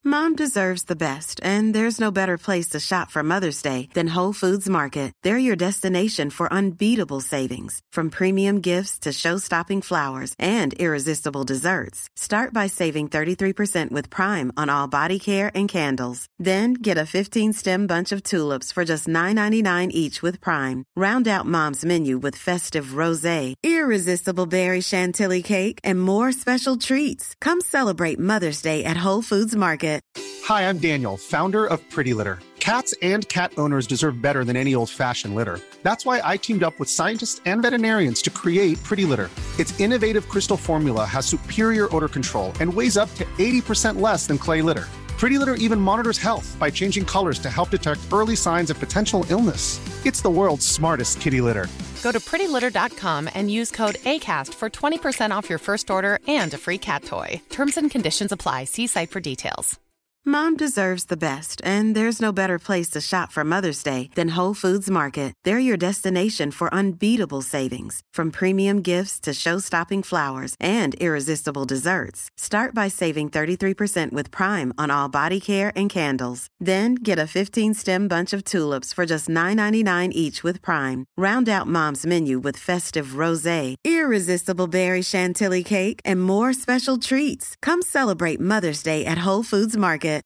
Mom deserves the best, and there's no better place to shop for Mother's Day than Whole Foods Market. They're your destination for unbeatable savings, from premium gifts to show-stopping flowers and irresistible desserts. Start by saving 33% with Prime on all body care and candles. Then get a 15-stem bunch of tulips for just $9.99 each with Prime. Round out Mom's menu with festive rosé, irresistible berry chantilly cake, and more special treats. Come celebrate Mother's Day at Whole Foods Market. Hi, I'm Daniel, founder of Pretty Litter. Cats and cat owners deserve better than any old-fashioned litter. That's why I teamed up with scientists and veterinarians to create Pretty Litter. Its innovative crystal formula has superior odor control and weighs up to 80% less than clay litter. Pretty Litter even monitors health by changing colors to help detect early signs of potential illness. It's the world's smartest kitty litter. Go to prettylitter.com and use code ACAST for 20% off your first order and a free cat toy. Terms and conditions apply. See site for details. Mom deserves the best, and there's no better place to shop for Mother's Day than Whole Foods Market. They're your destination for unbeatable savings, from premium gifts to show-stopping flowers and irresistible desserts. Start by saving 33% with Prime on all body care and candles. Then get a 15-stem bunch of tulips for just $9.99 each with Prime. Round out Mom's menu with festive rosé, irresistible berry chantilly cake, and more special treats. Come celebrate Mother's Day at Whole Foods Market.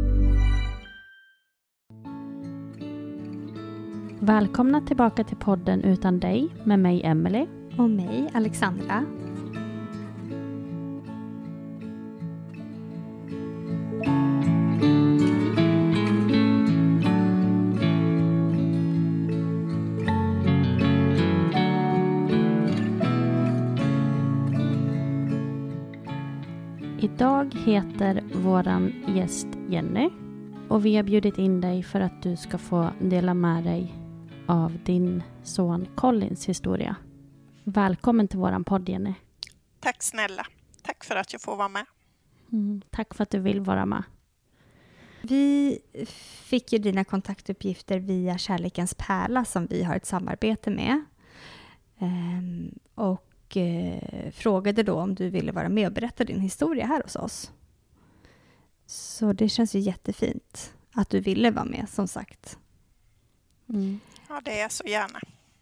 Välkomna tillbaka till podden Utan dig med mig Emily och mig Alexandra. Idag heter våran gäst Jenny och vi har bjudit in dig för att du ska få dela med dig av din son Collins historia. Välkommen till våran podd, Jenny. Tack snälla. Tack för att jag får vara med. Tack för att du vill vara med. Vi fick ju dina kontaktuppgifter via Kärlekens pärla som vi har ett samarbete med. Och frågade då om du ville vara med och berätta din historia här hos oss. Så det känns ju jättefint att du ville vara med, som sagt. Ja, det är jag så gärna.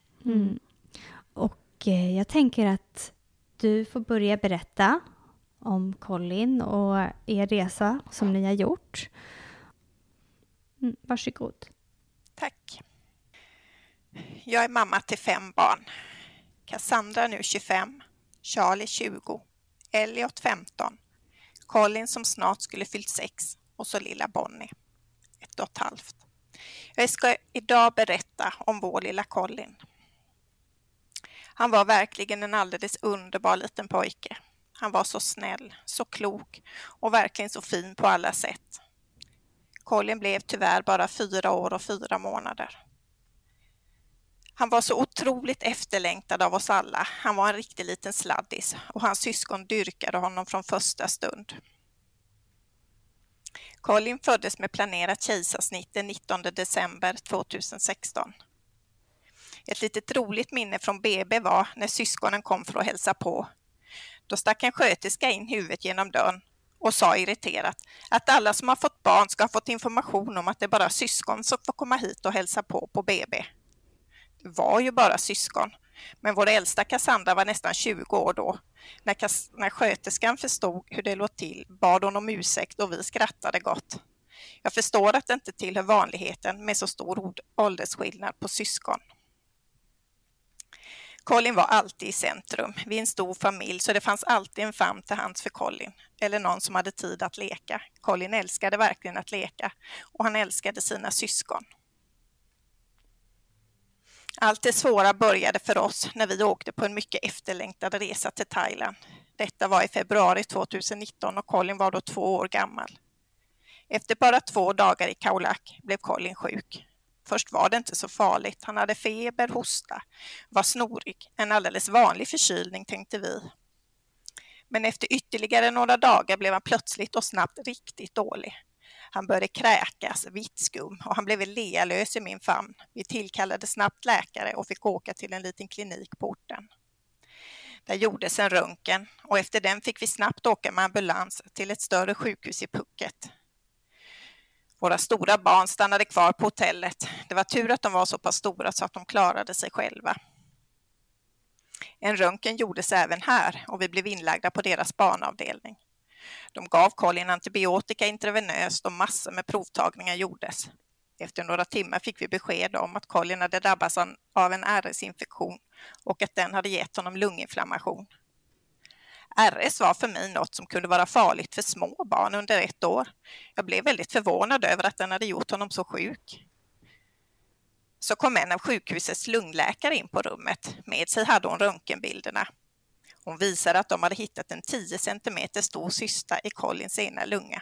Och jag tänker att du får börja berätta om Colin och er resa som ni har gjort. Varsågod. Tack. Jag är mamma till 5 barn. Cassandra nu 25, Charlie 20, Elliot 15, Colin som snart skulle fyllt 6 och så lilla Bonnie, 1,5. Jag ska idag berätta om vår lilla Colin. Han var verkligen en alldeles underbar liten pojke. Han var så snäll, så klok och verkligen så fin på alla sätt. Colin blev tyvärr bara 4 år och 4 månader. Han var så otroligt efterlängtad av oss alla. Han var en riktig liten sladdis och hans syskon dyrkade honom från första stund. Colin föddes med planerat kejsarsnitt den 19 december 2016. Ett litet roligt minne från BB var när syskonen kom för att hälsa på. Då stack en sköterska in huvudet genom dörren och sa irriterat att alla som har fått barn ska ha fått information om att det är bara syskon som får komma hit och hälsa på BB. Det var ju bara syskon, men vår äldsta Cassandra var nästan 20 år då. När sköterskan förstod hur det låg till bad hon om ursäkt och vi skrattade gott. Jag förstår att det inte tillhör vanligheten med så stor åldersskillnad på syskon. Colin var alltid i centrum. Vi är en stor familj så det fanns alltid en famn till hands för Colin. Eller någon som hade tid att leka. Colin älskade verkligen att leka och han älskade sina syskon. Allt det svåra började för oss när vi åkte på en mycket efterlängtad resa till Thailand. Detta var i februari 2019 och Colin var då 2 år gammal. Efter bara 2 dagar i Khao Lak blev Colin sjuk. Först var det inte så farligt. Han hade feber, hosta, var snorig. En alldeles vanlig förkylning tänkte vi. Men efter ytterligare några dagar blev han plötsligt och snabbt riktigt dålig. Han började kräkas, vitt skum och han blev lealös i min famn. Vi tillkallade snabbt läkare och fick åka till en liten klinik på orten. Där gjordes en röntgen och efter den fick vi snabbt åka med ambulans till ett större sjukhus i Phuket. Våra stora barn stannade kvar på hotellet. Det var tur att de var så pass stora så att de klarade sig själva. En röntgen gjordes även här och vi blev inlagda på deras barnavdelning. De gav Colin antibiotika intravenöst och massor med provtagningar gjordes. Efter några timmar fick vi besked om att Colin hade drabbats av en RS-infektion och att den hade gett honom lunginflammation. RS var för mig något som kunde vara farligt för små barn under 1 år. Jag blev väldigt förvånad över att den hade gjort honom så sjuk. Så kom en av sjukhusets lungläkare in på rummet. Med sig hade hon röntgenbilderna. Hon visade att de hade hittat en 10 centimeter stor cysta i Colins ena lunga.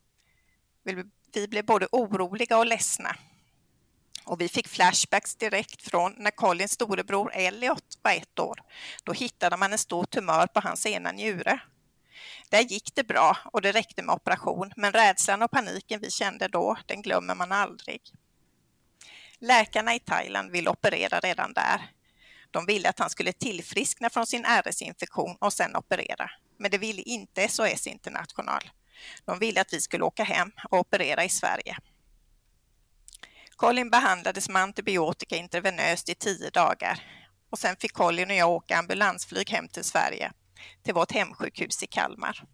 Vi blev både oroliga och ledsna. Och vi fick flashbacks direkt från när Colins storebror Elliot var 1 år. Då hittade man en stor tumör på hans ena njure. Där gick det bra och det räckte med operation, men rädslan och paniken vi kände då, den glömmer man aldrig. Läkarna i Thailand ville operera redan där. De ville att han skulle tillfriskna från sin RS-infektion och sen operera. Men det ville inte SOS International. De ville att vi skulle åka hem och operera i Sverige. Colin behandlades med antibiotika intravenöst i 10 dagar. Och sen fick Colin och jag åka ambulansflyg hem till Sverige, till vårt hemsjukhus i Kalmar.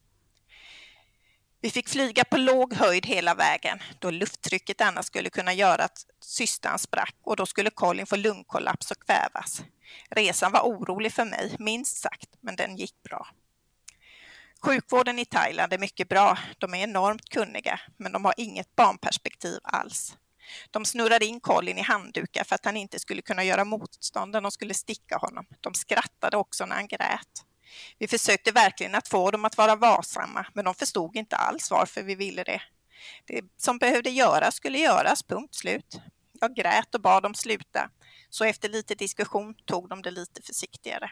Vi fick flyga på låg höjd hela vägen, då lufttrycket annars skulle kunna göra att cystan sprack och då skulle Colin få lungkollaps och kvävas. Resan var orolig för mig, minst sagt, men den gick bra. Sjukvården i Thailand är mycket bra, de är enormt kunniga, men de har inget barnperspektiv alls. De snurrade in Colin i handdukar för att han inte skulle kunna göra motstånd när de skulle sticka honom. De skrattade också när han grät. Vi försökte verkligen att få dem att vara varsamma, men de förstod inte alls varför vi ville det. Det som behövde göras skulle göras, punkt slut. Jag grät och bad dem sluta, så efter lite diskussion tog de det lite försiktigare.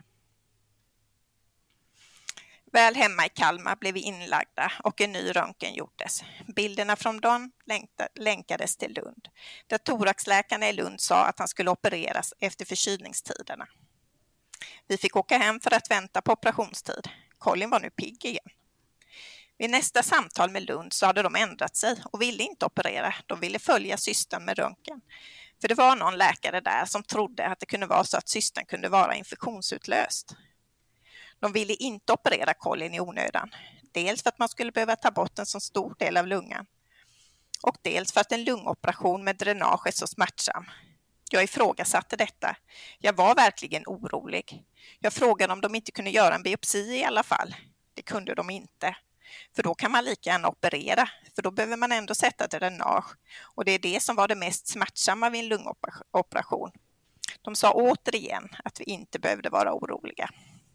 Väl hemma i Kalmar blev vi inlagda och en ny röntgen gjordes. Bilderna från dem länkades till Lund, där thoraxläkarna i Lund sa att han skulle opereras efter förkylningstiderna. Vi fick åka hem för att vänta på operationstid. Colin var nu pigg igen. Vid nästa samtal med Lund så hade de ändrat sig och ville inte operera. De ville följa cystan med röntgen. För det var någon läkare där som trodde att det kunde vara så att cystan kunde vara infektionsutlöst. De ville inte operera Colin i onödan. Dels för att man skulle behöva ta bort en så stor del av lungan. Och dels för att en lungoperation med dränage är så smärtsam. Jag ifrågasatte detta. Jag var verkligen orolig. Jag frågade om de inte kunde göra en biopsi i alla fall. Det kunde de inte. För då kan man lika gärna operera. För då behöver man ändå sätta dränage. Och det är det som var det mest smärtsamma vid en lungoperation. De sa återigen att vi inte behövde vara oroliga.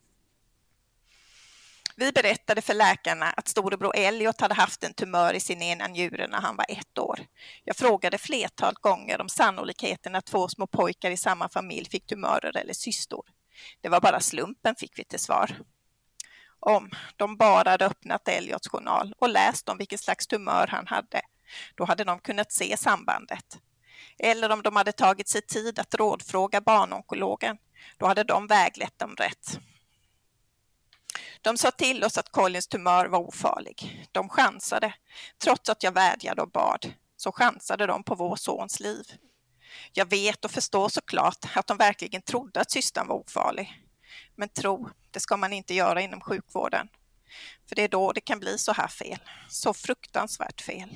Vi berättade för läkarna att storebror Elliot hade haft en tumör i sin ena njure när han var 1 år. Jag frågade flertal gånger om sannolikheten att 2 små pojkar i samma familj fick tumörer eller cystor. Det var bara slumpen, fick vi till svar. Om de bara hade öppnat Elliots journal och läst om vilken slags tumör han hade, då hade de kunnat se sambandet. Eller om de hade tagit sig tid att rådfråga barnonkologen, då hade de väglett dem rätt. De sa till oss att Colins tumör var ofarlig. De chansade. Trots att jag vädjade och bad, så chansade de på vår sons liv. Jag vet och förstår såklart att de verkligen trodde att cystan var ofarlig. Men tro, det ska man inte göra inom sjukvården. För det är då det kan bli så här fel. Så fruktansvärt fel.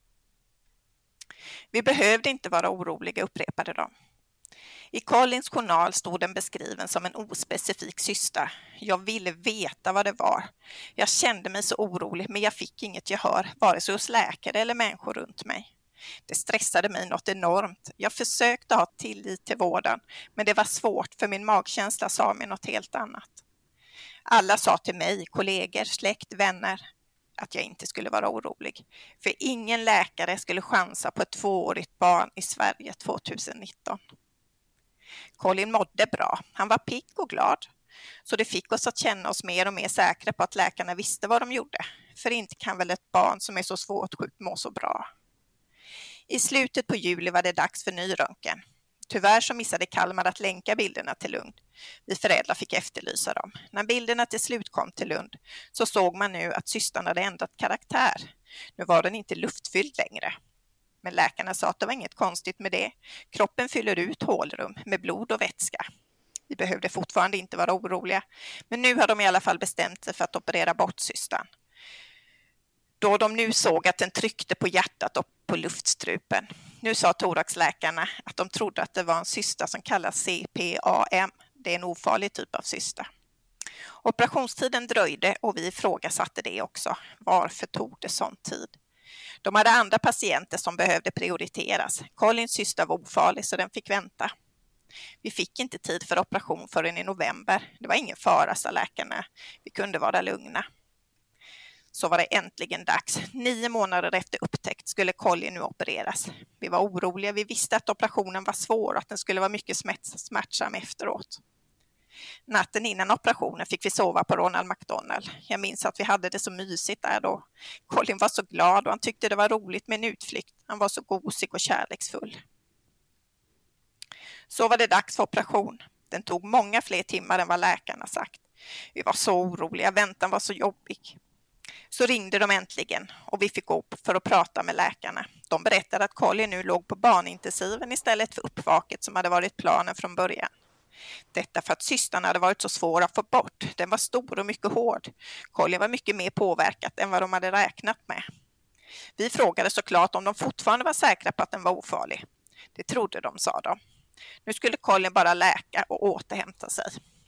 Vi behövde inte vara oroliga, upprepade de. I Colins journal stod den beskriven som en ospecifik cysta. Jag ville veta vad det var. Jag kände mig så orolig, men jag fick inget gehör, vare sig hos läkare eller människor runt mig. Det stressade mig något enormt. Jag försökte ha tillit till vården, men det var svårt för min magkänsla sa mig något helt annat. Alla sa till mig, kollegor, släkt, vänner, att jag inte skulle vara orolig. För ingen läkare skulle chansa på ett 2-årigt barn i Sverige 2019. Colin mådde bra. Han var pigg och glad. Så det fick oss att känna oss mer och mer säkra på att läkarna visste vad de gjorde. För inte kan väl ett barn som är så svårt sjukt må så bra. I slutet på juli var det dags för ny röntgen. Tyvärr så missade Kalmar att länka bilderna till Lund. Vi föräldrar fick efterlysa dem. När bilderna till slut kom till Lund så såg man nu att cystan hade ändrat karaktär. Nu var den inte luftfylld längre. Men läkarna sa att det var inget konstigt med det. Kroppen fyller ut hålrum med blod och vätska. Vi behövde fortfarande inte vara oroliga, men nu har de i alla fall bestämt sig för att operera bort cystan. Då de nu såg att den tryckte på hjärtat och på luftstrupen. Nu sa thoraxläkarna att de trodde att det var en cysta som kallas CPAM. Det är en ofarlig typ av cysta. Operationstiden dröjde och vi ifrågasatte det också. Varför tog det sån tid? De hade andra patienter som behövde prioriteras. Collins cysta var ofarlig så den fick vänta. Vi fick inte tid för operation förrän i november. Det var ingen fara, sa läkarna. Vi kunde vara lugna. Så var det äntligen dags. 9 månader efter upptäckt skulle Collin nu opereras. Vi var oroliga. Vi visste att operationen var svår och att den skulle vara mycket smärtsam efteråt. Natten innan operationen fick vi sova på Ronald McDonald. Jag minns att vi hade det så mysigt där då. Collin var så glad och han tyckte det var roligt med en utflykt. Han var så gosig och kärleksfull. Så var det dags för operation. Den tog många fler timmar än vad läkarna sagt. Vi var så oroliga, väntan var så jobbig. Så ringde de äntligen och vi fick gå för att prata med läkarna. De berättade att Collin nu låg på barnintensiven istället för uppvaket som hade varit planen från början. Detta för att cystan hade varit så svår att få bort. Den var stor och mycket hård. Collin var mycket mer påverkat än vad de hade räknat med. Vi frågade såklart om de fortfarande var säkra på att den var ofarlig. Det trodde de, sa de. Nu skulle Collin bara läka och återhämta sig.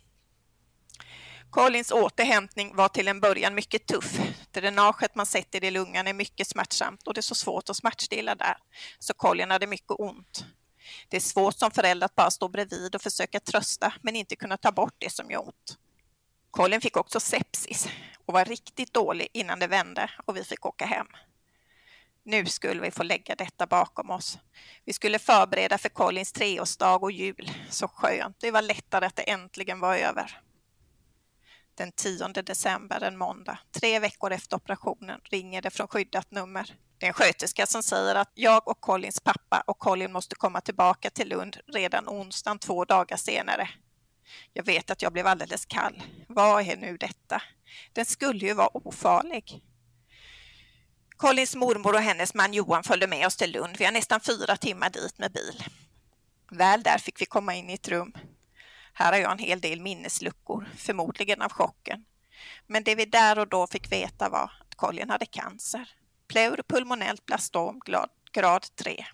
Collins återhämtning var till en början mycket tuff. Dränaget man sätter i lungan är mycket smärtsamt och det är så svårt att smärtstilla där. Så Collin hade mycket ont. Det är svårt som förälder att bara stå bredvid och försöka trösta men inte kunna ta bort det som gör ont. Collin fick också sepsis och var riktigt dålig innan det vände och vi fick åka hem. Nu skulle vi få lägga detta bakom oss. Vi skulle förbereda för Collins 3-årsdag och jul. Så skönt, det var lättare att det äntligen var över. Den 10 december, en måndag, 3 veckor efter operationen, ringer det från skyddat nummer. Det är en sköterska som säger att jag och Collins pappa och Collin måste komma tillbaka till Lund redan onsdagen 2 dagar senare. Jag vet att jag blev alldeles kall. Vad är nu detta? Den skulle ju vara ofarlig. Collins mormor och hennes man Johan följde med oss till Lund. Vi har nästan 4 timmar dit med bil. Väl där fick vi komma in i ett rum. Här har jag en hel del minnesluckor, förmodligen av chocken. Men det vi där och då fick veta var att Collin hade cancer. Pleurpulmonellt blastom grad 3.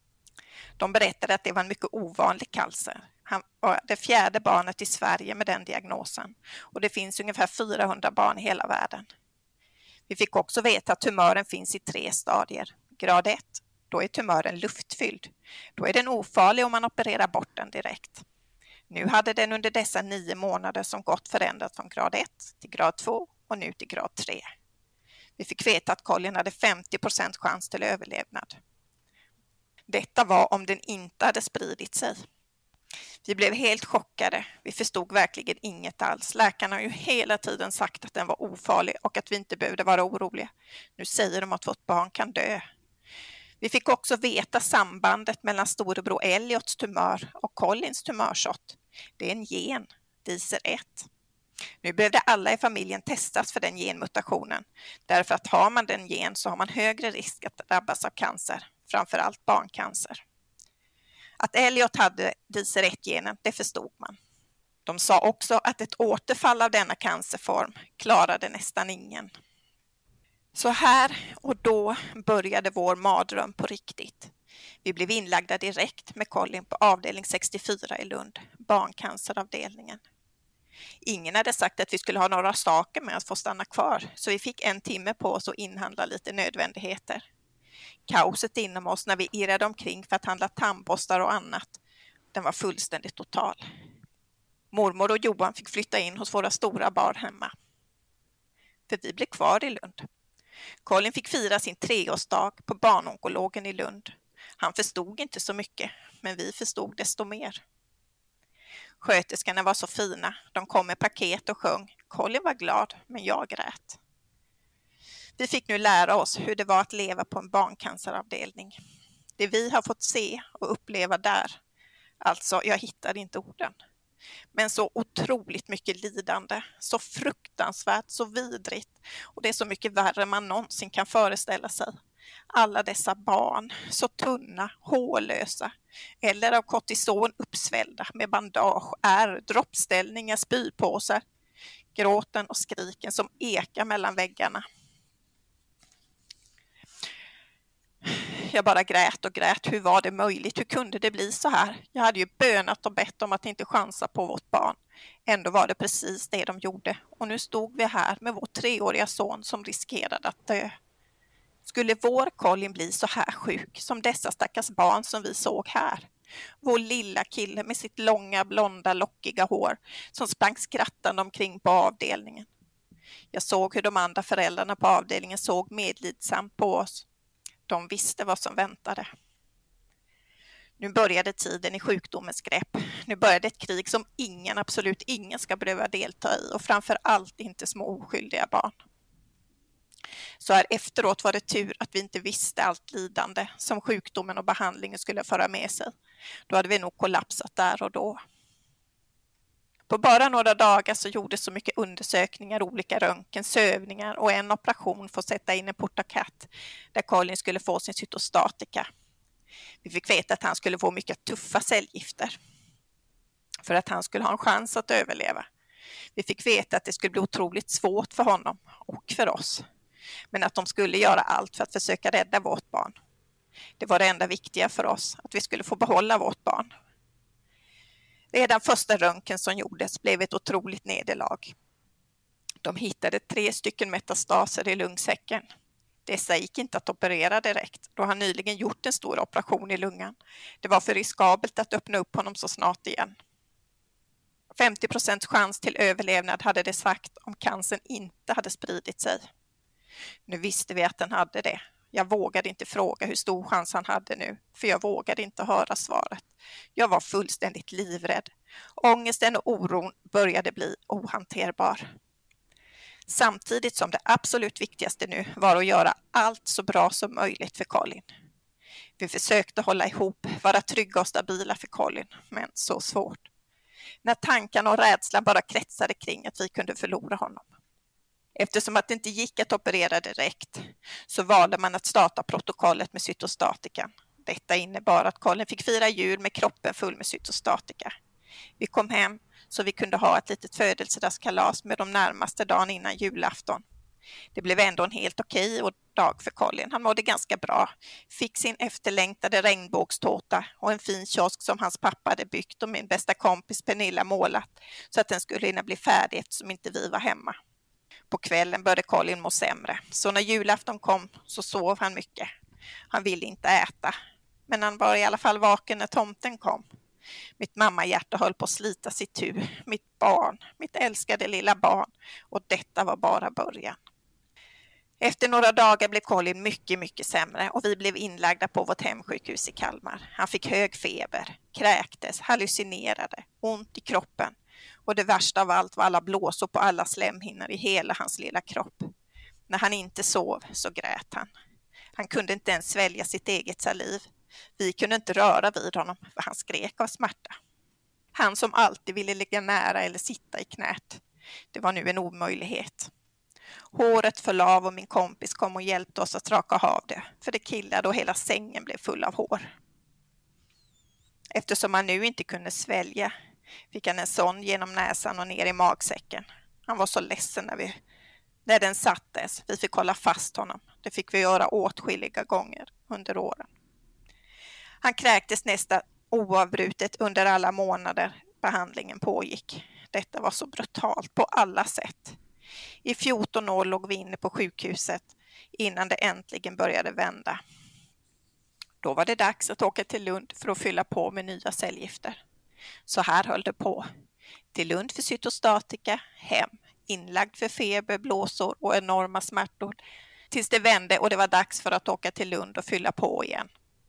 De berättade att det var en mycket ovanlig cancer. Han var det 4:e barnet i Sverige med den diagnosen. Och det finns ungefär 400 barn i hela världen. Vi fick också veta att tumören finns i 3 stadier. Grad 1, då är tumören luftfylld. Då är den ofarlig om man opererar bort den direkt. Nu hade den under dessa 9 månader som gått förändrat från grad 1 till grad 2 och nu till grad 3. Vi fick veta att Collin hade 50% chans till överlevnad. Detta var om den inte hade spridit sig. Vi blev helt chockade. Vi förstod verkligen inget alls. Läkarna har ju hela tiden sagt att den var ofarlig och att vi inte behövde vara oroliga. Nu säger de att vårt barn kan dö. Vi fick också veta sambandet mellan storebror Elliots tumör och Collins tumörsott. Det är en gen, DICER1. Nu behövde alla i familjen testas för den genmutationen. Därför att har man den gen så har man högre risk att drabbas av cancer, framförallt barncancer. Att Elliot hade DICER1-genen, det förstod man. De sa också att ett återfall av denna cancerform klarade nästan ingen. Så här och då började vår mardröm på riktigt. Vi blev inlagda direkt med Collin på avdelning 64 i Lund, barncanceravdelningen. Ingen hade sagt att vi skulle ha några saker med att få stanna kvar, så vi fick 1 timme på oss att inhandla lite nödvändigheter. Kaoset inom oss när vi irrade omkring för att handla tandborstar och annat, den var fullständigt total. Mormor och Johan fick flytta in hos våra stora barn hemma. För vi blev kvar i Lund. Collin fick fira sin 3-årsdag på barnonkologen i Lund. Han förstod inte så mycket, men vi förstod desto mer. Sköterskorna var så fina. De kom med paket och sjöng. Collin var glad, men jag grät. Vi fick nu lära oss hur det var att leva på en barncanceravdelning. Det vi har fått se och uppleva där. Alltså, jag hittar inte orden. Men så otroligt mycket lidande, så fruktansvärt, så vidrigt. Och det är så mycket värre man någonsin kan föreställa sig. Alla dessa barn, så tunna, hårlösa eller av kortison uppsvällda med bandage, ärr, droppställningar, spypåsar, gråten och skriken som ekar mellan väggarna. Jag bara grät och grät. Hur var det möjligt? Hur kunde det bli så här? Jag hade ju bönat och bett om att inte chansa på vårt barn. Ändå var det precis det de gjorde. Och nu stod vi här med vår 3-åriga son som riskerade att dö. Skulle vår Colin bli så här sjuk som dessa stackars barn som vi såg här? Vår lilla kille med sitt långa, blonda, lockiga hår som sprang skrattande omkring på avdelningen. Jag såg hur de andra föräldrarna på avdelningen såg medlidsamt på oss. De visste vad som väntade. Nu började tiden i sjukdomens grepp. Nu började ett krig som absolut ingen ska behöva delta i, och framför allt inte små oskyldiga barn. Så här efteråt var det tur att vi inte visste allt lidande som sjukdomen och behandlingen skulle föra med sig. Då hade vi nog kollapsat där och då. På bara några dagar så gjordes så mycket undersökningar, olika röntgen, sövningar och en operation för att sätta in en portakat där Colin skulle få sin cytostatika. Vi fick veta att han skulle få mycket tuffa cellgifter för att han skulle ha en chans att överleva. Vi fick veta att det skulle bli otroligt svårt för honom och för oss, men att de skulle göra allt för att försöka rädda vårt barn. Det var det enda viktiga för oss, att vi skulle få behålla vårt barn. Redan första röntgen som gjordes blev ett otroligt nederlag. De hittade 3 metastaser i lungsäcken. Dessa gick inte att operera direkt då han nyligen gjort en stor operation i lungan. Det var för riskabelt att öppna upp honom så snart igen. 50% chans till överlevnad hade det sagt om cancern inte hade spridit sig. Nu visste vi att den hade det. Jag vågade inte fråga hur stor chans han hade nu, för jag vågade inte höra svaret. Jag var fullständigt livrädd. Ångesten och oron började bli ohanterbar. Samtidigt som det absolut viktigaste nu var att göra allt så bra som möjligt för Colin. Vi försökte hålla ihop, vara trygga och stabila för Colin, men så svårt. När tankarna och rädslan bara kretsade kring att vi kunde förlora honom. Eftersom att det inte gick att operera direkt så valde man att starta protokollet med cytostatikan. Detta innebar att Colin fick fira jul med kroppen full med cytostatika. Vi kom hem så vi kunde ha ett litet födelsedagskalas med de närmaste dagen innan julafton. Det blev ändå en helt okej dag för Colin. Han mådde ganska bra, fick sin efterlängtade regnbågstårta och en fin kiosk som hans pappa hade byggt och min bästa kompis Pernilla målat så att den skulle hinna bli färdig eftersom inte vi var hemma. På kvällen började Colin må sämre, så när julafton kom så sov han mycket. Han ville inte äta, men han var i alla fall vaken när tomten kom. Mitt mammahjärta höll på att slita sitt tu. Mitt barn, mitt älskade lilla barn, och detta var bara början. Efter några dagar blev Colin mycket sämre och vi blev inlagda på vårt hemsjukhus i Kalmar. Han fick hög feber, kräktes, hallucinerade, ont i kroppen. Och det värsta av allt var alla blåsor på alla slemhinnor i hela hans lilla kropp. När han inte sov så grät han. Han kunde inte ens svälja sitt eget saliv. Vi kunde inte röra vid honom för han skrek av smärta. Han som alltid ville ligga nära eller sitta i knät. Det var nu en omöjlighet. Håret föll av och min kompis kom och hjälpte oss att raka av det. För det killade och hela sängen blev full av hår. Eftersom han nu inte kunde svälja fick han en sån genom näsan och ner i magsäcken. Han var så ledsen när den sattes. Vi fick hålla fast honom. Det fick vi göra åtskilliga gånger under åren. Han kräktes nästan oavbrutet under alla månader behandlingen pågick. Detta var så brutalt på alla sätt. I 14 år låg vi inne på sjukhuset innan det äntligen började vända. Då var det dags att åka till Lund för att fylla på med nya cellgifter. Så här höll det på. Till Lund för cytostatika, hem, inlagd för feber, blåsor och enorma smärtor. Tills det vände och det var dags för att åka till Lund och fylla på igen.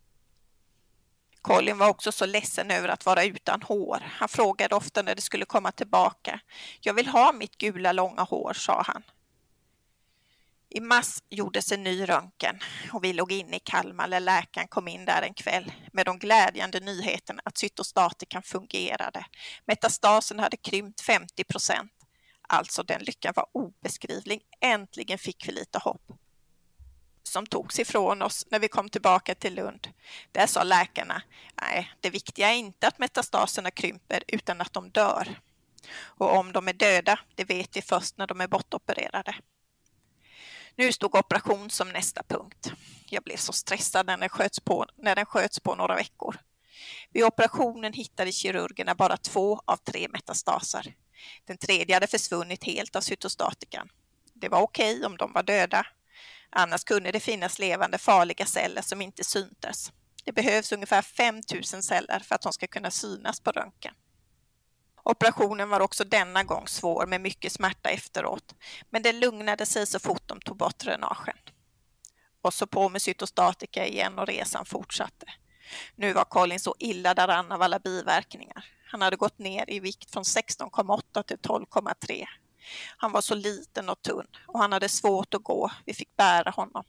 Colin var också så ledsen över att vara utan hår. Han frågade ofta när det skulle komma tillbaka. Jag vill ha mitt gula långa hår, sa han. I mars gjordes en ny röntgen och vi låg inne i Kalmar när läkaren kom in där en kväll med de glädjande nyheterna att cytostatikan fungerade. Metastasen hade krympt 50%. Alltså den lyckan var obeskrivlig. Äntligen fick vi lite hopp. som togs ifrån oss när vi kom tillbaka till Lund. Där sa läkarna, nej, det viktiga är inte att metastaserna krymper utan att de dör. Och om de är döda, det vet vi först när de är bortopererade. Nu stod operation som nästa punkt. Jag blev så stressad när den sköts på några veckor. Vid operationen hittade kirurgerna bara 2 av 3 metastaser. Den tredje hade försvunnit helt av cytostatikan. Det var okej om de var döda. Annars kunde det finnas levande farliga celler som inte syntes. Det behövs ungefär 5000 celler för att de ska kunna synas på röntgen. Operationen var också denna gång svår med mycket smärta efteråt, men det lugnade sig så fort de tog bort dränagen. Och så på med cytostatika igen och resan fortsatte. Nu var Colin så illa däran av alla biverkningar. Han hade gått ner i vikt från 16,8 till 12,3. Han var så liten och tunn och han hade svårt att gå. Vi fick bära honom.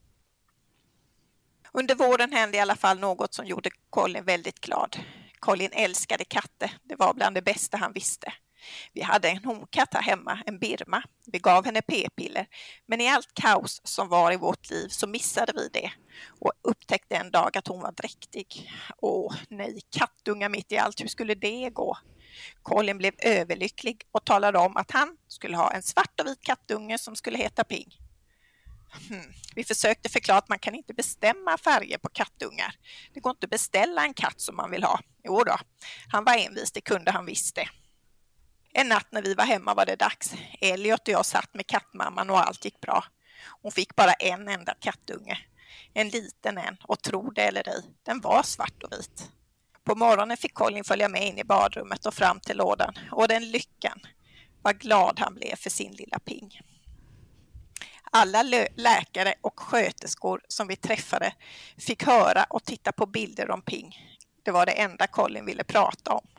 Under våren hände i alla fall något som gjorde Colin väldigt glad. Colin älskade katter. Det var bland det bästa han visste. Vi hade en honkatt här hemma, en Birma. Vi gav henne p-piller. Men i allt kaos som var i vårt liv så missade vi det. Och upptäckte en dag att hon var dräktig. Åh nej, kattunga mitt i allt. Hur skulle det gå? Colin blev överlycklig och talade om att han skulle ha en svart och vit kattunge som skulle heta Ping. Vi försökte förklara att man kan inte bestämma färger på kattungar. Det går inte att beställa en katt som man vill ha. Jo då, han var envis, det kunde han visst det. En natt när vi var hemma var det dags. Elliot och jag satt med kattmamman och allt gick bra. Hon fick bara en enda kattunge. En liten en, och tro det eller ej, den var svart och vit. På morgonen fick Colin följa med in i badrummet och fram till lådan. Och den lyckan, vad glad han blev för sin lilla Ping. Alla läkare och sköterskor som vi träffade fick höra och titta på bilder om Ping. Det var det enda Colin ville prata om.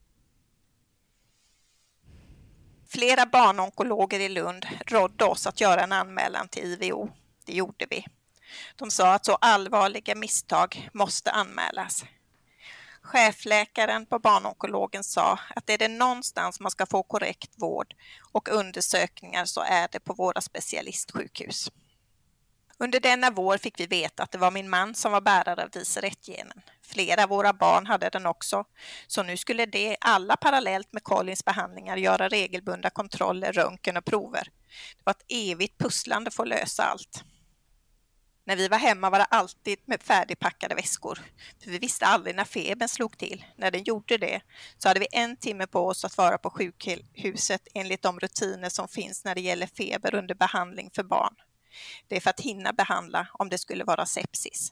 Flera barnonkologer i Lund rådde oss att göra en anmälan till IVO. Det gjorde vi. De sa att så allvarliga misstag måste anmälas. Chefläkaren på barnonkologen sa att är det någonstans man ska få korrekt vård och undersökningar så är det på våra specialistsjukhus. Under denna vår fick vi veta att det var min man som var bärare av DICER1-genen. Flera av våra barn hade den också, så nu skulle det alla parallellt med Colins behandlingar göra regelbundna kontroller, röntgen och prover. Det var ett evigt pusslande för att lösa allt. När vi var hemma var det alltid med färdigpackade väskor. För vi visste aldrig när febern slog till. När den gjorde det så hade vi 1 timme på oss att vara på sjukhuset enligt de rutiner som finns när det gäller feber under behandling för barn. Det är för att hinna behandla om det skulle vara sepsis.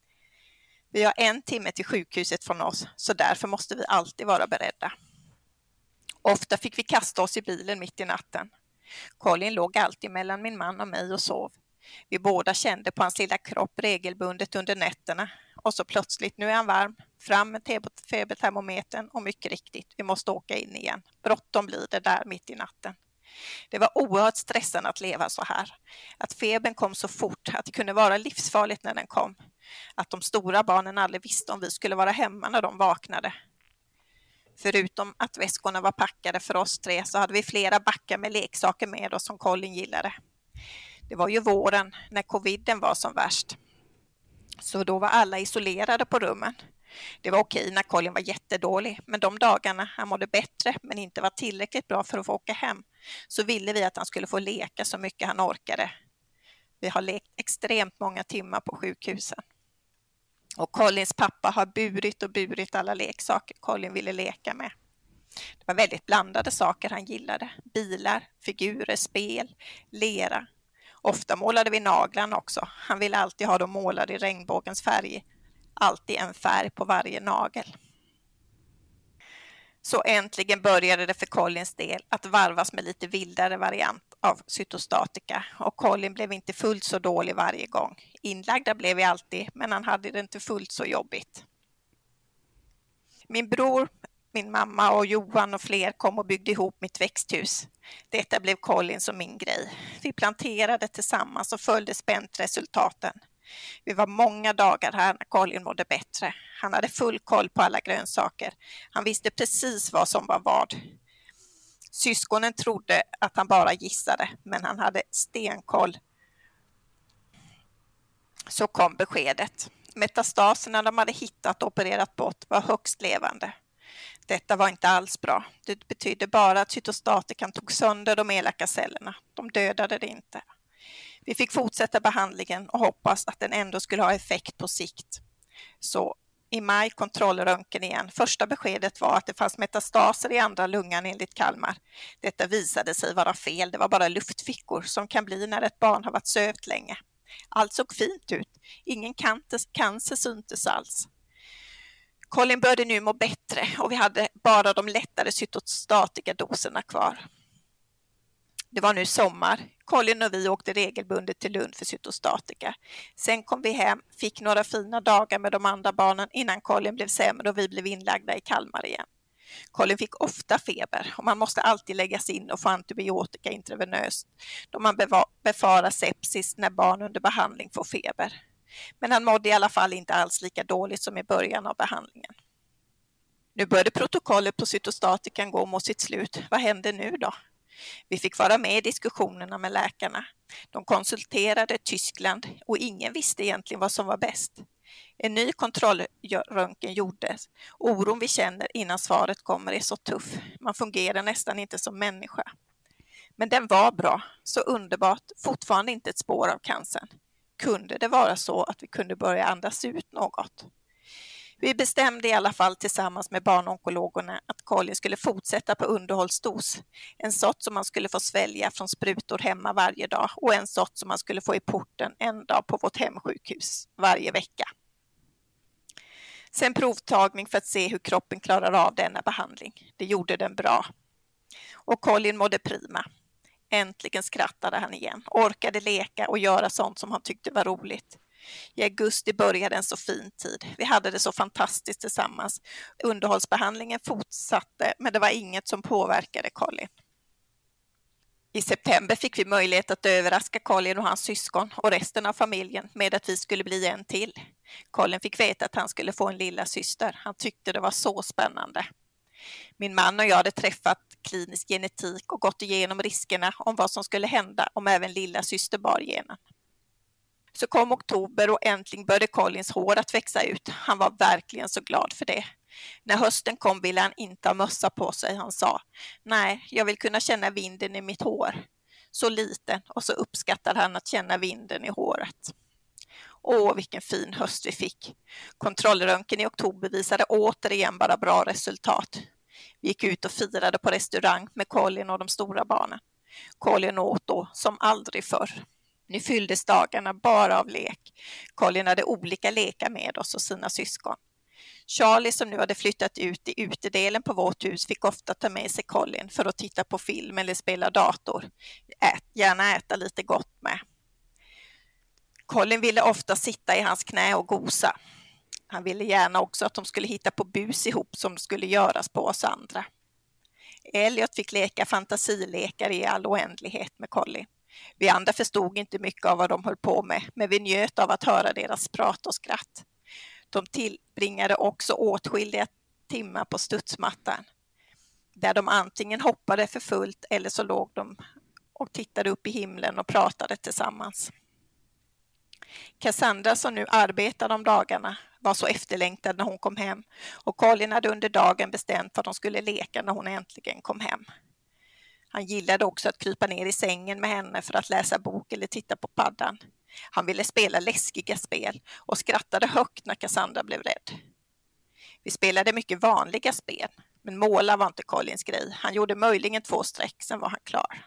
Vi har 1 timme till sjukhuset från oss, så därför måste vi alltid vara beredda. Ofta fick vi kasta oss i bilen mitt i natten. Colin låg alltid mellan min man och mig och sov. Vi båda kände på hans lilla kropp regelbundet under nätterna. Och så plötsligt, nu är han varm. Fram med febertermometern och mycket riktigt, vi måste åka in igen. Bråttom blir det där mitt i natten. Det var oerhört stressande att leva så här. Att febern kom så fort att det kunde vara livsfarligt när den kom. Att de stora barnen aldrig visste om vi skulle vara hemma när de vaknade. Förutom att väskorna var packade för oss 3 så hade vi flera backar med leksaker med oss som Colin gillade. Det var ju våren när coviden var som värst. Så då var alla isolerade på rummen. Det var okej när Colin var jättedålig, men de dagarna han mådde bättre men inte var tillräckligt bra för att få åka hem så ville vi att han skulle få leka så mycket han orkade. Vi har lekt extremt många timmar på sjukhusen. Och Colins pappa har burit alla leksaker Colin ville leka med. Det var väldigt blandade saker han gillade. Bilar, figurer, spel, lera. Ofta målade vi naglarna också. Han ville alltid ha dem målade i regnbågens färg. Alltid en färg på varje nagel. Så äntligen började det för Colins del att varvas med lite vildare variant av cytostatika. Och Colin blev inte fullt så dålig varje gång. Inlagda blev vi alltid, men han hade det inte fullt så jobbigt. Min bror, min mamma och Johan och fler kom och byggde ihop mitt växthus. Detta blev Colins och min grej. Vi planterade tillsammans och följde spänt resultaten. Vi var många dagar här när Colin mådde bättre. Han hade full koll på alla grönsaker. Han visste precis vad som var vad. Syskonen trodde att han bara gissade, men han hade stenkoll. Så kom beskedet. Metastaserna de hade hittat och opererat bort var högst levande. Detta var inte alls bra. Det betydde bara att cytostatikan tog sönder de elaka cellerna. De dödade det inte. Vi fick fortsätta behandlingen och hoppas att den ändå skulle ha effekt på sikt. Så i maj kontrollröntgen igen. Första beskedet var att det fanns metastaser i andra lungan enligt Kalmar. Detta visade sig vara fel. Det var bara luftfickor som kan bli när ett barn har varit sövt länge. Allt såg fint ut. Ingen cancer syntes alls. Colin började nu må bättre och vi hade bara de lättare cytostatikadoserna kvar. Det var nu sommar. Colin och vi åkte regelbundet till Lund för cytostatika. Sen kom vi hem, fick några fina dagar med de andra barnen innan Colin blev sämre och vi blev inlagda i Kalmar igen. Colin fick ofta feber och man måste alltid läggas in och få antibiotika intravenöst då man befarar sepsis när barn under behandling får feber. Men han mådde i alla fall inte alls lika dåligt som i början av behandlingen. Nu började protokollet på cytostatikan gå mot sitt slut. Vad hände nu då? Vi fick vara med i diskussionerna med läkarna. De konsulterade Tyskland och ingen visste egentligen vad som var bäst. En ny kontrollröntgen gjordes. Oron vi känner innan svaret kommer är så tuff. Man fungerar nästan inte som människa. Men den var bra, så underbart, fortfarande inte ett spår av cancern. Kunde det vara så att vi kunde börja andas ut något? Vi bestämde i alla fall tillsammans med barnonkologerna att Colin skulle fortsätta på underhållsdos. En sort som man skulle få svälja från sprutor hemma varje dag och en sort som man skulle få i porten en dag på vårt hemsjukhus varje vecka. Sen provtagning för att se hur kroppen klarar av denna behandling. Det gjorde den bra. Och Colin mådde prima. Äntligen skrattade han igen, orkade leka och göra sånt som han tyckte var roligt. I augusti började en så fin tid. Vi hade det så fantastiskt tillsammans. Underhållsbehandlingen fortsatte, men det var inget som påverkade Colin. I september fick vi möjlighet att överraska Colin och hans syskon och resten av familjen med att vi skulle bli en till. Colin fick veta att han skulle få en lilla syster. Han tyckte det var så spännande. Min man och jag hade träffat klinisk genetik och gått igenom riskerna om vad som skulle hända om även lilla syster bar genen. Så kom oktober och äntligen började Colins hår att växa ut. Han var verkligen så glad för det. När hösten kom ville han inte ha mössa på sig. Han sa, nej, jag vill kunna känna vinden i mitt hår. Så liten och så uppskattade han att känna vinden i håret. Åh, vilken fin höst vi fick. Kontrollröntgen i oktober visade återigen bara bra resultat. Vi gick ut och firade på restaurang med Colin och de stora barnen. Colin åt då som aldrig förr. Nu fylldes dagarna bara av lek. Colin hade olika lekar med oss och sina syskon. Charlie som nu hade flyttat ut i utedelen på vårt hus fick ofta ta med sig Colin för att titta på film eller spela dator. Gärna äta lite gott med. Colin ville ofta sitta i hans knä och gosa. Han ville gärna också att de skulle hitta på bus ihop som skulle göras på oss andra. Elliot fick leka fantasilekar i all oändlighet med Colin. Vi andra förstod inte mycket av vad de höll på med, men vi njöt av att höra deras prat och skratt. De tillbringade också åtskilliga timmar på studsmattan, där de antingen hoppade för fullt eller så låg de och tittade upp i himlen och pratade tillsammans. Cassandra som nu arbetade om dagarna var så efterlängtad när hon kom hem och Colin hade under dagen bestämt vad de skulle leka när hon äntligen kom hem. Han gillade också att krypa ner i sängen med henne för att läsa bok eller titta på paddan. Han ville spela läskiga spel och skrattade högt när Cassandra blev rädd. Vi spelade mycket vanliga spel, men måla var inte Colins grej. Han gjorde möjligen 2 streck, sen var han klar.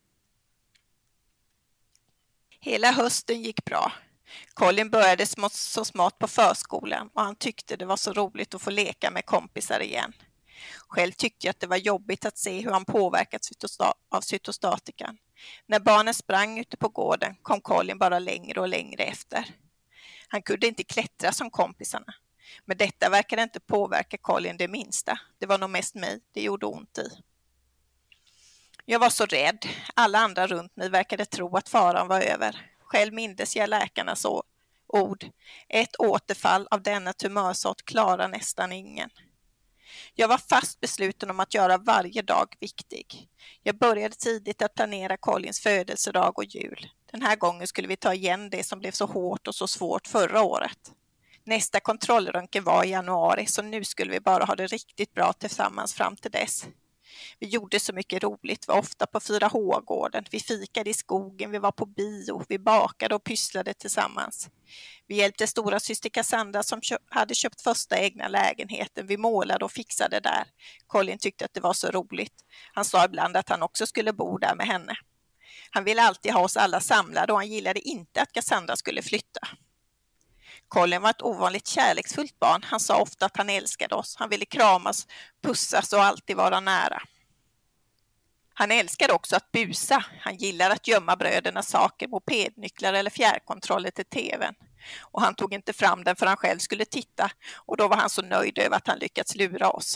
Hela hösten gick bra. Colin började så smått på förskolan och han tyckte det var så roligt att få leka med kompisar igen. Själv tyckte jag att det var jobbigt att se hur han påverkats av cytostatikan. När barnen sprang ute på gården kom Colin bara längre och längre efter. Han kunde inte klättra som kompisarna. Men detta verkade inte påverka Colin det minsta. Det var nog mest mig det gjorde ont i. Jag var så rädd. Alla andra runt mig verkade tro att faran var över. Själv mindes jag läkarnas ord. Ett återfall av denna tumörsort klarar nästan ingen. Jag var fast besluten om att göra varje dag viktig. Jag började tidigt att planera Collins födelsedag och jul. Den här gången skulle vi ta igen det som blev så hårt och så svårt förra året. Nästa kontrollröntgen var i januari, så nu skulle vi bara ha det riktigt bra tillsammans fram till dess. Vi gjorde så mycket roligt, var ofta på 4H-gården, vi fikade i skogen, vi var på bio, vi bakade och pysslade tillsammans. Vi hjälpte stora syster Cassandra som hade köpt första egna lägenheten, vi målade och fixade där. Colin tyckte att det var så roligt. Han sa ibland att han också skulle bo där med henne. Han ville alltid ha oss alla samlade och han gillade inte att Cassandra skulle flytta. Colin var ett ovanligt kärleksfullt barn. Han sa ofta att han älskade oss. Han ville kramas, pussas och alltid vara nära. Han älskade också att busa. Han gillade att gömma brödernas saker, mopednycklar eller fjärrkontroller till tvn. Och han tog inte fram den för han själv skulle titta och då var han så nöjd över att han lyckats lura oss.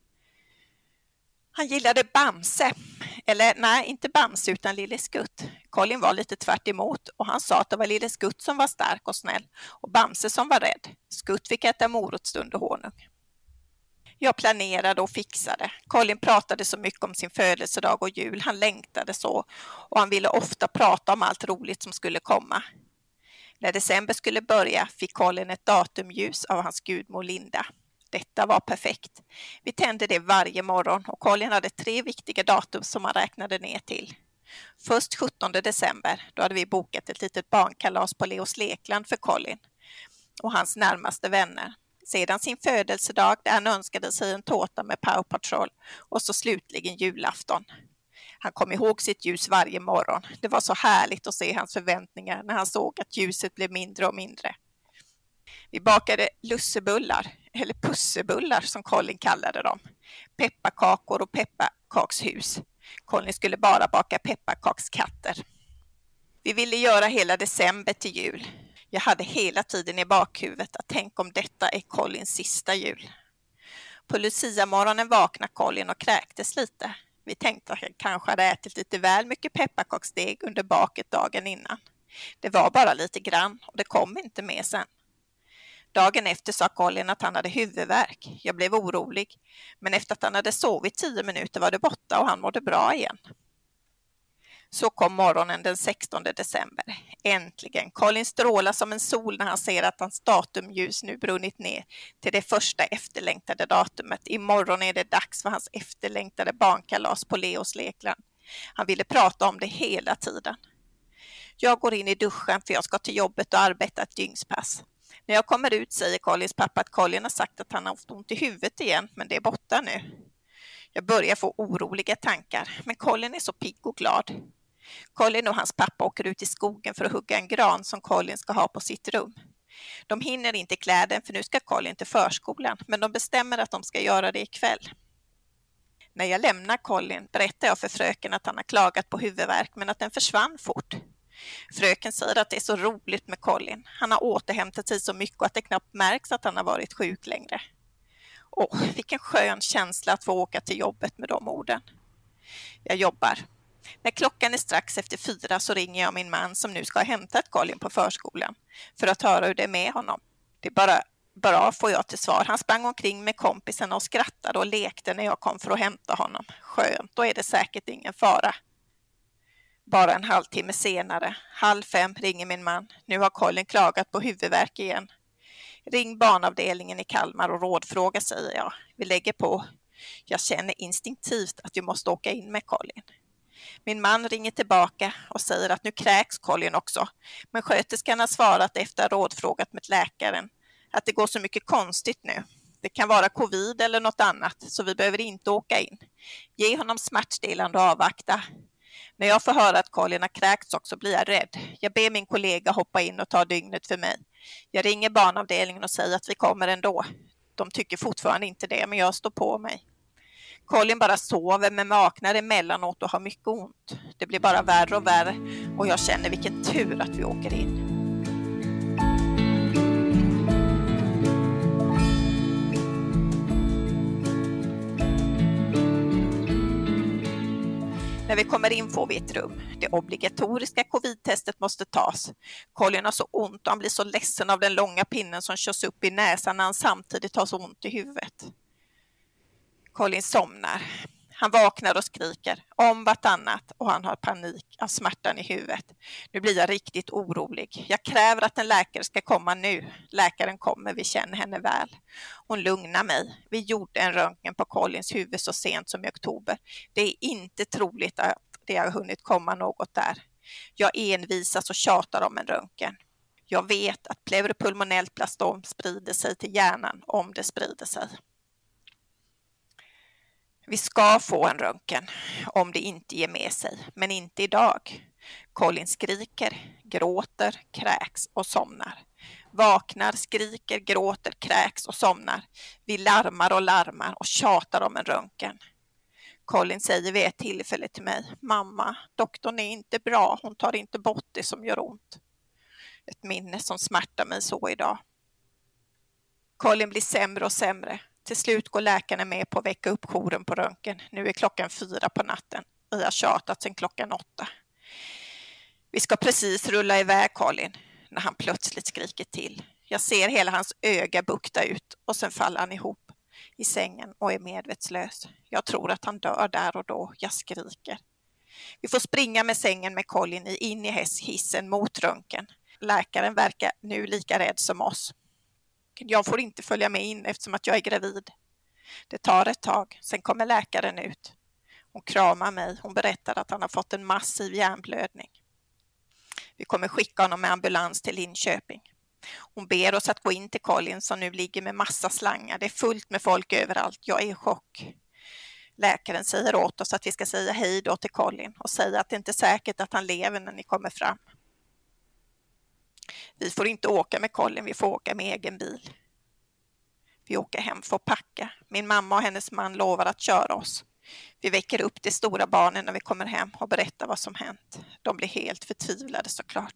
Han gillade Bamse, eller nej, inte Bamse utan Lille Skutt. Colin var lite tvärt emot och han sa att det var Lille Skutt som var stark och snäll och Bamse som var rädd. Skutt fick äta morotstund och honung. Jag planerade och fixade. Colin pratade så mycket om sin födelsedag och jul. Han längtade så och han ville ofta prata om allt roligt som skulle komma. När december skulle börja fick Colin ett datumljus av hans gudmor Linda. Detta var perfekt. Vi tände det varje morgon och Colin hade 3 viktiga datum som han räknade ner till. Först 17 december, då hade vi bokat ett litet barnkalas på Leos lekland för Colin och hans närmaste vänner. Sedan sin födelsedag där han önskade sig en tårta med Paw Patrol och så slutligen julafton. Han kom ihåg sitt ljus varje morgon. Det var så härligt att se hans förväntningar när han såg att ljuset blev mindre och mindre. Vi bakade lussebullar, eller pussebullar som Colin kallade dem. Pepparkakor och pepparkakshus. Colin skulle bara baka pepparkakskatter. Vi ville göra hela december till jul. Jag hade hela tiden i bakhuvudet att tänka om detta är Colins sista jul. På Lucia-morgonen vaknade Colin och kräktes lite. Vi tänkte att han kanske hade ätit lite väl mycket pepparkaksdeg under baket dagen innan. Det var bara lite grann och det kom inte med sen. Dagen efter sa Colin att han hade huvudvärk. Jag blev orolig, men efter att han hade sovit 10 minuter var det borta och han mådde bra igen. Så kom morgonen den 16 december. Äntligen. Colin strålar som en sol när han ser att hans datumljus nu brunnit ner till det första efterlängtade datumet. Imorgon är det dags för hans efterlängtade barnkalas på Leos lekland. Han ville prata om det hela tiden. Jag går in i duschen för jag ska till jobbet och arbeta ett dygnspass. När jag kommer ut säger Colins pappa att Colin har sagt att han har haft ont i huvudet igen, men det är borta nu. Jag börjar få oroliga tankar, men Colin är så pigg och glad. Colin och hans pappa åker ut i skogen för att hugga en gran som Colin ska ha på sitt rum. De hinner inte klä den för nu ska Colin till förskolan, men de bestämmer att de ska göra det ikväll. När jag lämnar Colin berättar jag för fröken att han har klagat på huvudvärk men att den försvann fort. Fröken säger att det är så roligt med Colin. Han har återhämtat sig så mycket att det knappt märks att han har varit sjuk längre. Vilken skön känsla att få åka till jobbet med de orden. Jag jobbar. När klockan är strax efter 4 så ringer jag min man som nu ska ha hämtat Colin på förskolan för att höra hur det är med honom. Det är bara bra får jag till svar. Han sprang omkring med kompisarna och skrattade och lekte när jag kom för att hämta honom. Skönt, då är det säkert ingen fara. Bara en halvtimme senare, 4:30 ringer min man. Nu har Colin klagat på huvudvärk igen. Ring barnavdelningen i Kalmar och rådfråga, säger jag. Vi lägger på. Jag känner instinktivt att jag måste åka in med Colin. Min man ringer tillbaka och säger att nu kräks Colin också. Men sköterskan har svarat efter att ha rådfrågat med läkaren att det går så mycket konstigt nu. Det kan vara covid eller något annat så vi behöver inte åka in. Ge honom smärtstillande och avvakta. När jag får höra att Colin har kräkts också blir jag rädd. Jag ber min kollega hoppa in och ta dygnet för mig. Jag ringer barnavdelningen och säger att vi kommer ändå. De tycker fortfarande inte det, men jag står på mig. Colin bara sover men vaknar emellanåt och har mycket ont. Det blir bara värre och värre och jag känner vilken tur att vi åker in. När vi kommer in får vi ett rum. Det obligatoriska covid-testet måste tas. Colin har så ont och han blir så ledsen av den långa pinnen som körs upp i näsan när han samtidigt har så ont i huvudet. Colin somnar. Han vaknar och skriker om vartannat och han har panik av smärtan i huvudet. Nu blir jag riktigt orolig. Jag kräver att en läkare ska komma nu. Läkaren kommer, vi känner henne väl. Hon lugnar mig. Vi gjorde en röntgen på Colins huvud så sent som i oktober. Det är inte troligt att det har hunnit komma något där. Jag envisas och tjatar om en röntgen. Jag vet att pleuropulmonellt blastom sprider sig till hjärnan om det sprider sig. Vi ska få en röntgen om det inte ger med sig, men inte idag. Colin skriker, gråter, kräks och somnar. Vaknar, skriker, gråter, kräks och somnar. Vi larmar och tjatar om en röntgen. Colin säger vid ett tillfälle till mig: mamma, doktorn är inte bra, hon tar inte bort det som gör ont. Ett minne som smärtar mig så idag. Colin blir sämre och sämre. Till slut går läkarna med på att väcka upp jouren på röntgen. Nu är klockan 4 på natten. Vi har tjatat sedan klockan 8. Vi ska precis rulla iväg Colin när han plötsligt skriker till. Jag ser hela hans öga bukta ut och sen faller han ihop i sängen och är medvetslös. Jag tror att han dör där och då. Jag skriker. Vi får springa med sängen med Colin in i hissen mot röntgen. Läkaren verkar nu lika rädd som oss. Jag får inte följa med in eftersom att jag är gravid. Det tar ett tag, sen kommer läkaren ut. Hon kramar mig, hon berättar att han har fått en massiv hjärnblödning. Vi kommer skicka honom med ambulans till Linköping. Hon ber oss att gå in till Colin som nu ligger med massa slangar. Det är fullt med folk överallt, jag är i chock. Läkaren säger åt oss att vi ska säga hej då till Colin och säga att det inte är säkert att han lever när ni kommer fram. Vi får inte åka med Colin, vi får åka med egen bil. Vi åker hem för att packa. Min mamma och hennes man lovar att köra oss. Vi väcker upp de stora barnen när vi kommer hem och berättar vad som hänt. De blir helt förtvivlade såklart.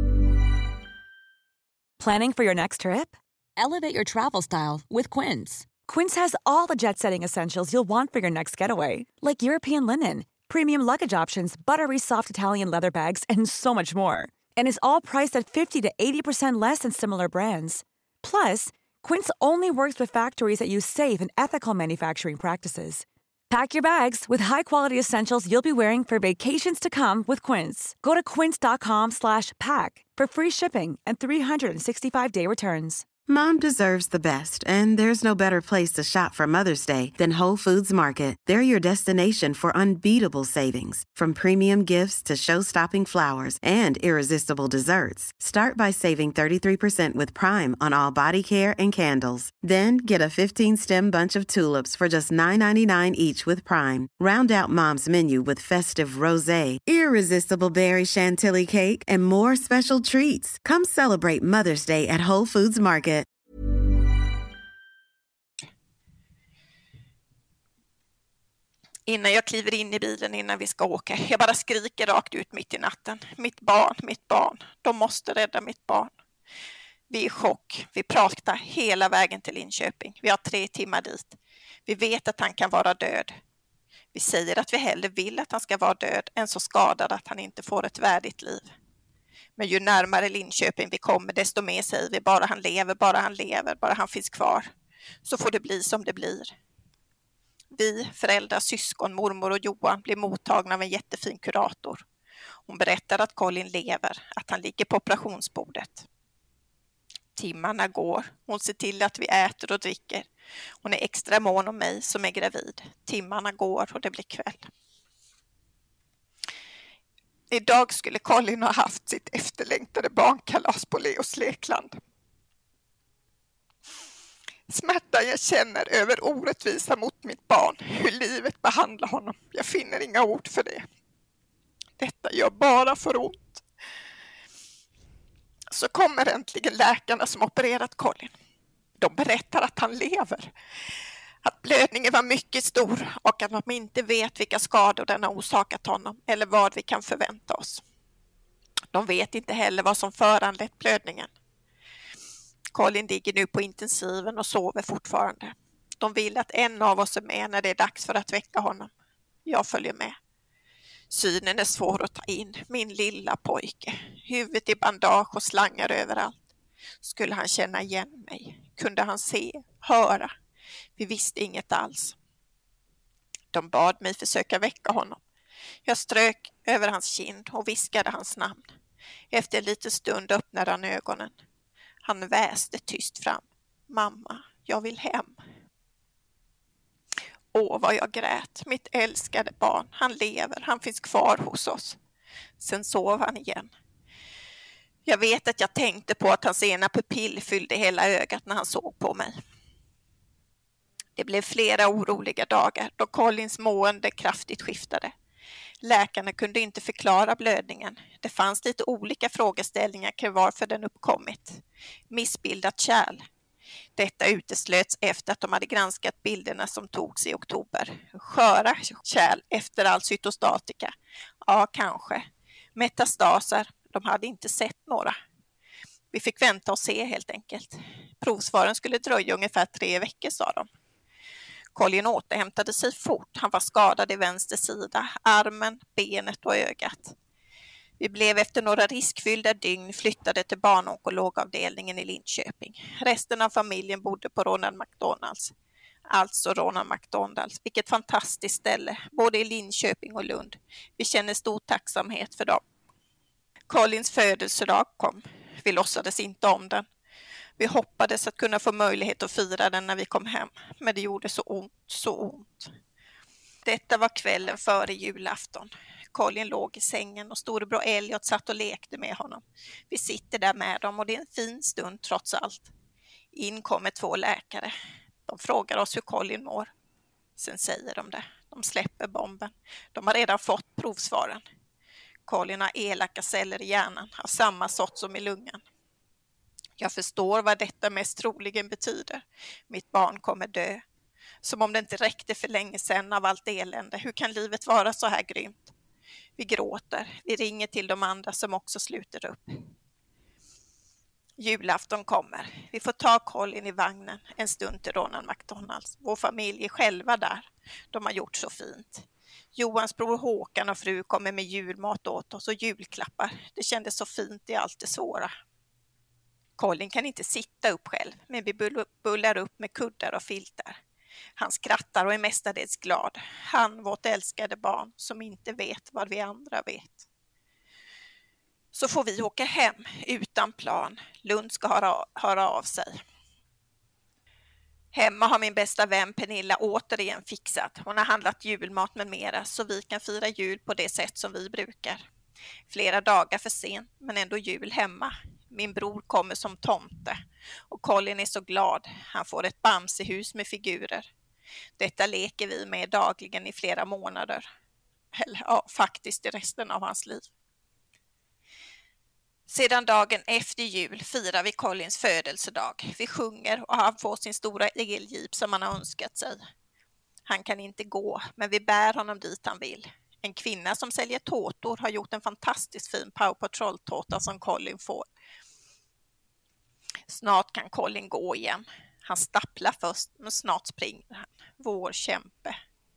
Planning for your next trip? Elevate your travel style with Quince. Quince has all the jet-setting essentials you'll want for your next getaway, like European linen, premium luggage options, buttery soft Italian leather bags, and so much more. And is all priced at 50 to 80% less than similar brands. Plus, Quince only works with factories that use safe and ethical manufacturing practices. Pack your bags with high-quality essentials you'll be wearing for vacations to come with Quince. Go to quince.com/pack for free shipping and 365-day returns. Mom deserves the best, and there's no better place to shop for Mother's Day than Whole Foods Market. They're your destination for unbeatable savings, from premium gifts to show-stopping flowers and irresistible desserts. Start by saving 33% with Prime on all body care and candles. Then get a 15-stem bunch of tulips for just $9.99 each with Prime. Round out Mom's menu with festive rosé, irresistible berry chantilly cake, and more special treats. Come celebrate Mother's Day at Whole Foods Market. Innan jag kliver in i bilen innan vi ska åka. Jag bara skriker rakt ut mitt i natten. Mitt barn. De måste rädda mitt barn. Vi är i chock. Vi pratar hela vägen till Linköping. Vi har 3 timmar dit. Vi vet att han kan vara död. Vi säger att vi hellre vill att han ska vara död än så skadad att han inte får ett värdigt liv. Men ju närmare Linköping vi kommer, desto mer säger vi bara han lever, bara han finns kvar. Så får det bli som det blir. Vi, föräldrar, syskon, mormor och Johan blir mottagna av en jättefin kurator. Hon berättar att Colin lever, att han ligger på operationsbordet. Timmarna går. Hon ser till att vi äter och dricker. Hon är extra mån om mig som är gravid. Timmarna går och det blir kväll. Idag skulle Colin ha haft sitt efterlängtade barnkalas på Leos lekland. Smärtan jag känner över orättvisa mot mitt barn, hur livet behandlar honom. Jag finner inga ord för det. Detta gör bara för ont. Så kommer äntligen läkarna som opererat Colin. De berättar att han lever. Att blödningen var mycket stor och att de inte vet vilka skador den har orsakat honom eller vad vi kan förvänta oss. De vet inte heller vad som föranlett blödningen. Colin ligger nu på intensiven och sover fortfarande. De vill att en av oss är med när det är dags för att väcka honom. Jag följer med. Synen är svår att ta in. Min lilla pojke. Huvudet i bandage och slangar överallt. Skulle han känna igen mig? Kunde han se, höra? Vi visste inget alls. De bad mig försöka väcka honom. Jag strök över hans kind och viskade hans namn. Efter en liten stund öppnade han ögonen. Han väste tyst fram. Mamma, jag vill hem. Åh, vad jag grät. Mitt älskade barn. Han lever. Han finns kvar hos oss. Sen sov han igen. Jag vet att jag tänkte på att hans ena pupill fyllde hela ögat när han såg på mig. Det blev flera oroliga dagar då Collins mående kraftigt skiftade. Läkarna kunde inte förklara blödningen. Det fanns lite olika frågeställningar kring varför den uppkommit. Missbildat kärl. Detta uteslöts efter att de hade granskat bilderna som togs i oktober. Sköra kärl efter all cytostatika. Ja, kanske. Metastaser. De hade inte sett några. Vi fick vänta och se helt enkelt. Provsvaren skulle dröja ungefär 3 veckor, sa de. Colin återhämtade sig fort. Han var skadad i vänster sida, armen, benet och ögat. Vi blev efter några riskfyllda dygn flyttade till barnonkologavdelningen i Linköping. Resten av familjen bodde på Ronald McDonalds. Alltså Ronald McDonalds. Vilket fantastiskt ställe, både i Linköping och Lund. Vi känner stor tacksamhet för dem. Collins födelsedag kom. Vi låtsades inte om den. Vi hoppades att kunna få möjlighet att fira den när vi kom hem, men det gjorde så ont. Detta var kvällen före julafton. Colin låg i sängen och storebror Elliot satt och lekte med honom. Vi sitter där med dem och det är en fin stund trots allt. In kommer 2 läkare. De frågar oss hur Colin mår. Sen säger de det. De släpper bomben. De har redan fått provsvaren. Colin har elaka celler i hjärnan, har samma sort som i lungan. Jag förstår vad detta mest troligen betyder. Mitt barn kommer dö. Som om det inte räckte för länge sedan av allt elände. Hur kan livet vara så här grymt? Vi gråter. Vi ringer till de andra som också sluter upp. Julafton kommer. Vi får ta Colin i vagnen en stund till Ronald McDonalds. Vår familj är själva där. De har gjort så fint. Johans bror Håkan och fru kommer med julmat åt oss och julklappar. Det kändes så fint i allt det svåra. Colin kan inte sitta upp själv, men vi bullar upp med kuddar och filtar. Han skrattar och är mestadels glad. Han, vårt älskade barn, som inte vet vad vi andra vet. Så får vi åka hem utan plan. Lund ska höra av sig. Hemma har min bästa vän Pernilla återigen fixat. Hon har handlat julmat med mera så vi kan fira jul på det sätt som vi brukar. Flera dagar för sent, men ändå jul hemma. Min bror kommer som tomte och Colin är så glad. Han får ett bamsehus med figurer. Detta leker vi med dagligen i flera månader. Eller ja, faktiskt i resten av hans liv. Sedan dagen efter jul firar vi Collins födelsedag. Vi sjunger och han får sin stora eljeep som han har önskat sig. Han kan inte gå, men vi bär honom dit han vill. En kvinna som säljer tårtor har gjort en fantastiskt fin Power Patrol-tårta som Colin får. Snart kan Colin gå igen. Han stapplar först, men snart springer han. Vår kämpe.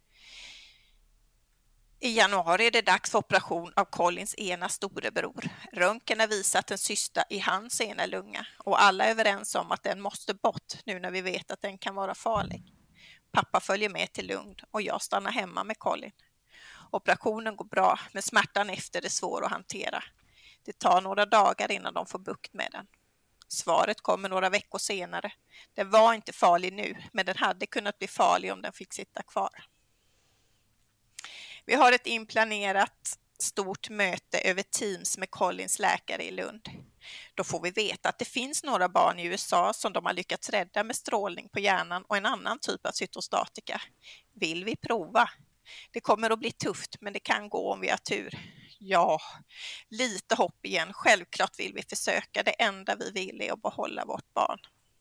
I januari är det dags för operation av Collins ena storebror. Röntgen har visat en cysta i hans ena lunga och alla är överens om att den måste bort nu när vi vet att den kan vara farlig. Pappa följer med till Lund och jag stannar hemma med Colin. Operationen går bra, men smärtan efter är svår att hantera. Det tar några dagar innan de får bukt med den. Svaret kommer några veckor senare. Den var inte farlig nu, men den hade kunnat bli farlig om den fick sitta kvar. Vi har ett inplanerat stort möte över Teams med Collins läkare i Lund. Då får vi veta att det finns några barn i USA som de har lyckats rädda med strålning på hjärnan och en annan typ av cytostatika. Vill vi prova? Det kommer att bli tufft, men det kan gå om vi har tur. Ja, lite hopp igen. Självklart vill vi försöka. Det enda vi vill är att behålla vårt barn.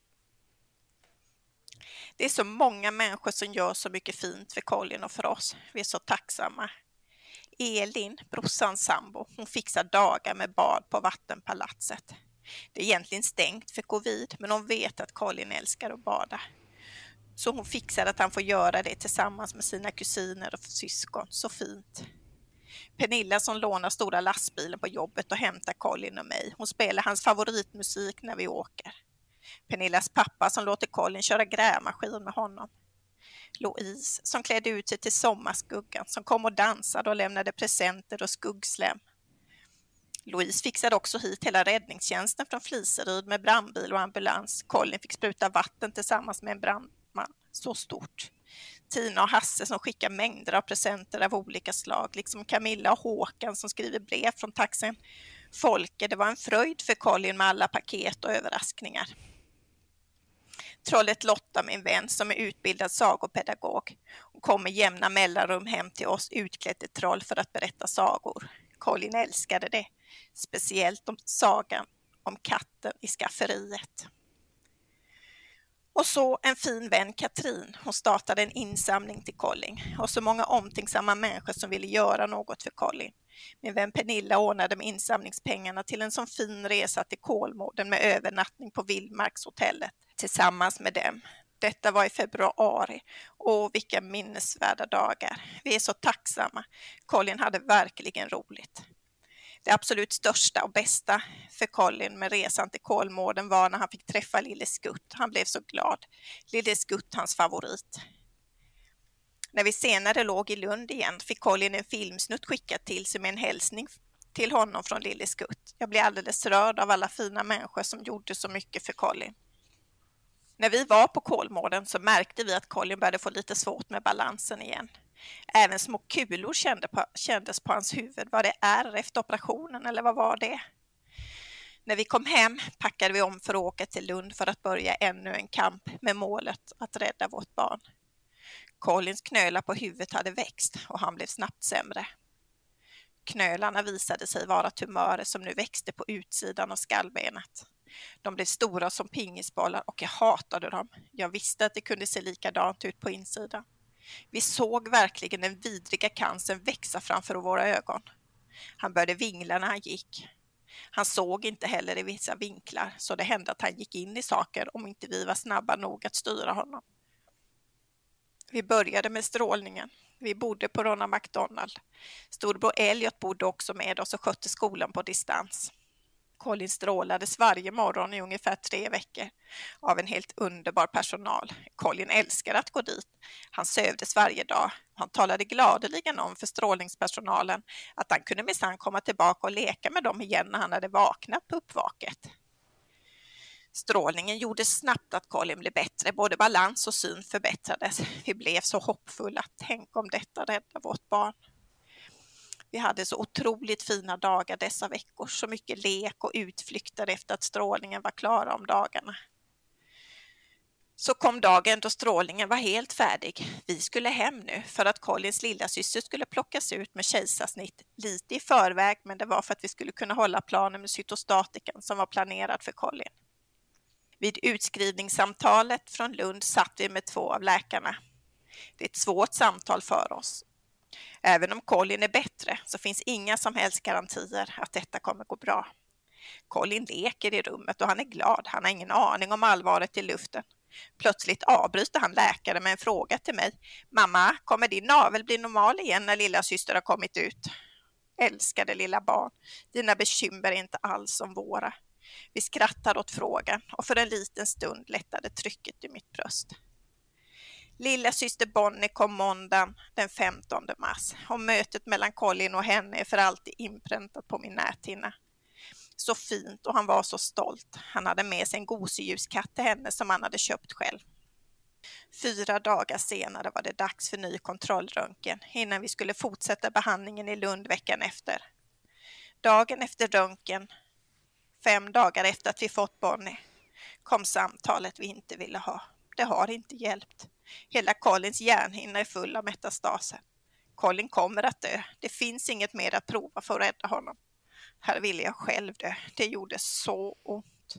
Det är så många människor som gör så mycket fint för Colin och för oss. Vi är så tacksamma. Elin, brorsans sambo, hon fixar dagar med bad på Vattenpalatset. Det är egentligen stängt för covid, men hon vet att Colin älskar att bada. Så hon fixar att han får göra det tillsammans med sina kusiner och syskon. Så fint. Pernilla som lånar stora lastbilen på jobbet och hämtar Colin och mig. Hon spelar hans favoritmusik när vi åker. Pernillas pappa som låter Colin köra grävmaskin med honom. Louise som klädde ut sig till sommarskuggan, som kom och dansade och lämnade presenter och skuggslem. Louise fixade också hit hela räddningstjänsten från Fliseryd med brandbil och ambulans. Colin fick spruta vatten tillsammans med en brandman. Så stort. Tina och Hasse som skickar mängder av presenter av olika slag, liksom Camilla och Håkan som skriver brev från taxin. Folke, det var en fröjd för Colin med alla paket och överraskningar. Trollet Lotta, min vän, som är utbildad sagopedagog. Hon kom med jämna mellanrum hem till oss utklädd till troll för att berätta sagor. Colin älskade det, speciellt om sagan om katten i skafferiet. Och så en fin vän, Katrin. Hon startade en insamling till Colin och så många omtänksamma människor som ville göra något för Colin. Min vän Pernilla ordnade med insamlingspengarna till en sån fin resa till Kolmården med övernattning på Vildmarkshotellet tillsammans med dem. Detta var i februari och vilka minnesvärda dagar. Vi är så tacksamma. Colin hade verkligen roligt. Det absolut största och bästa för Colin med resan till Kolmården var när han fick träffa Lille Skutt. Han blev så glad. Lille Skutt, hans favorit. När vi senare låg i Lund igen fick Colin en filmsnutt skickad till sig med en hälsning till honom från Lille Skutt. Jag blev alldeles rörd av alla fina människor som gjorde så mycket för Colin. När vi var på Kolmården så märkte vi att Colin började få lite svårt med balansen igen. Även små kulor kändes på hans huvud. Var det ärr efter operationen eller vad var det? När vi kom hem packade vi om för att åka till Lund för att börja ännu en kamp med målet att rädda vårt barn. Colins knölar på huvudet hade växt och han blev snabbt sämre. Knölarna visade sig vara tumörer som nu växte på utsidan av skallbenet. De blev stora som pingisbollar och jag hatade dem. Jag visste att det kunde se likadant ut på insidan. Vi såg verkligen den vidriga cancern växa framför våra ögon. Han började vingla när han gick. Han såg inte heller i vissa vinklar så det hände att han gick in i saker om inte vi var snabba nog att styra honom. Vi började med strålningen. Vi bodde på Ronald McDonald. Storbror Elliot bodde också med oss och skötte skolan på distans. Colin strålades varje morgon i ungefär 3 veckor av en helt underbar personal. Colin älskade att gå dit. Han sövdes varje dag. Han talade gladeligen om för strålningspersonalen att han kunde minsann komma tillbaka och leka med dem igen när han hade vaknat på uppvaket. Strålningen gjorde snabbt att Colin blev bättre. Både balans och syn förbättrades. Vi blev så hoppfulla. Tänk om detta räddar vårt barn. Vi hade så otroligt fina dagar dessa veckor. Så mycket lek och utflykter efter att strålningen var klara om dagarna. Så kom dagen då strålningen var helt färdig. Vi skulle hem nu för att Colins lilla syster skulle plockas ut med kejsarsnitt lite i förväg, men det var för att vi skulle kunna hålla planen med cytostatiken som var planerad för Colin. Vid utskrivningssamtalet från Lund satt vi med 2 av läkarna. Det är ett svårt samtal för oss. Även om Colin är bättre så finns inga som helst garantier att detta kommer gå bra. Colin leker i rummet och han är glad. Han har ingen aning om allvaret i luften. Plötsligt avbryter han läkaren med en fråga till mig. Mamma, kommer din navel bli normal igen när lilla syster har kommit ut? Älskade lilla barn, dina bekymmer är inte alls som våra. Vi skrattar åt frågan och för en liten stund lättade trycket i mitt bröst. Lilla syster Bonnie kom måndagen den 15 mars och mötet mellan Colin och henne är för alltid inpräntat på min näthinna. Så fint och han var så stolt. Han hade med sig en gosedjurskatt till henne som han hade köpt själv. 4 dagar senare var det dags för ny kontrollröntgen innan vi skulle fortsätta behandlingen i Lund veckan efter. Dagen efter röntgen, 5 dagar efter att vi fått Bonnie, kom samtalet vi inte ville ha. Det har inte hjälpt. Hela Colins hjärnhinna är full av metastaser. Colin kommer att dö. Det finns inget mer att prova för att rädda honom. Här ville jag själv dö. Det gjorde så ont.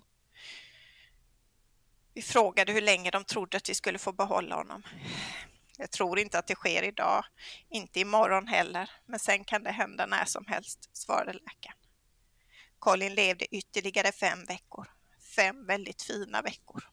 Vi frågade hur länge de trodde att vi skulle få behålla honom. Jag tror inte att det sker idag. Inte imorgon heller. Men sen kan det hända när som helst, svarade läkaren. Colin levde ytterligare 5 veckor. 5 väldigt fina veckor.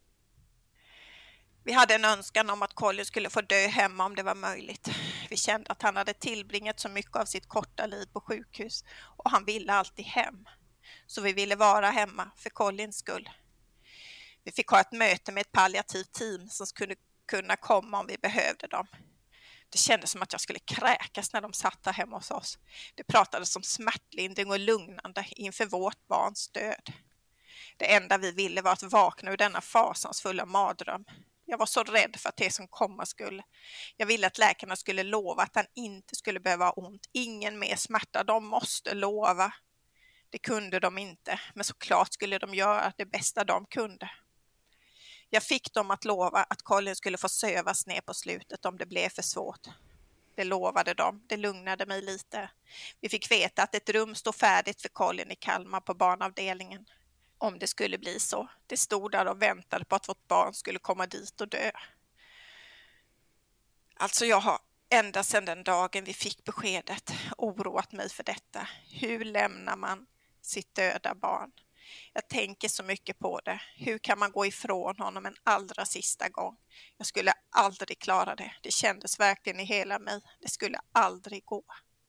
Vi hade en önskan om att Colin skulle få dö hemma om det var möjligt. Vi kände att han hade tillbringat så mycket av sitt korta liv på sjukhus och han ville alltid hem. Så vi ville vara hemma för Colins skull. Vi fick ha ett möte med ett palliativt team som kunna komma om vi behövde dem. Det kändes som att jag skulle kräkas när de satt där hemma hos oss. Det pratades om smärtlindring och lugnande inför vårt barns död. Det enda vi ville var att vakna ur denna fasansfulla mardröm. Jag var så rädd för att det som komma skulle. Jag ville att läkarna skulle lova att han inte skulle behöva ha ont. Ingen mer smärta, de måste lova. Det kunde de inte, men såklart skulle de göra det bästa de kunde. Jag fick dem att lova att Colin skulle få sövas ner på slutet om det blev för svårt. Det lovade de, det lugnade mig lite. Vi fick veta att ett rum stod färdigt för Colin i Kalmar på barnavdelningen. Om det skulle bli så. Det stod där och väntade på att vårt barn skulle komma dit och dö. Alltså jag har ända sedan den dagen vi fick beskedet oroat mig för detta. Hur lämnar man sitt döda barn? Jag tänker så mycket på det. Hur kan man gå ifrån honom en allra sista gång? Jag skulle aldrig klara det. Det kändes verkligen i hela mig. Det skulle aldrig gå.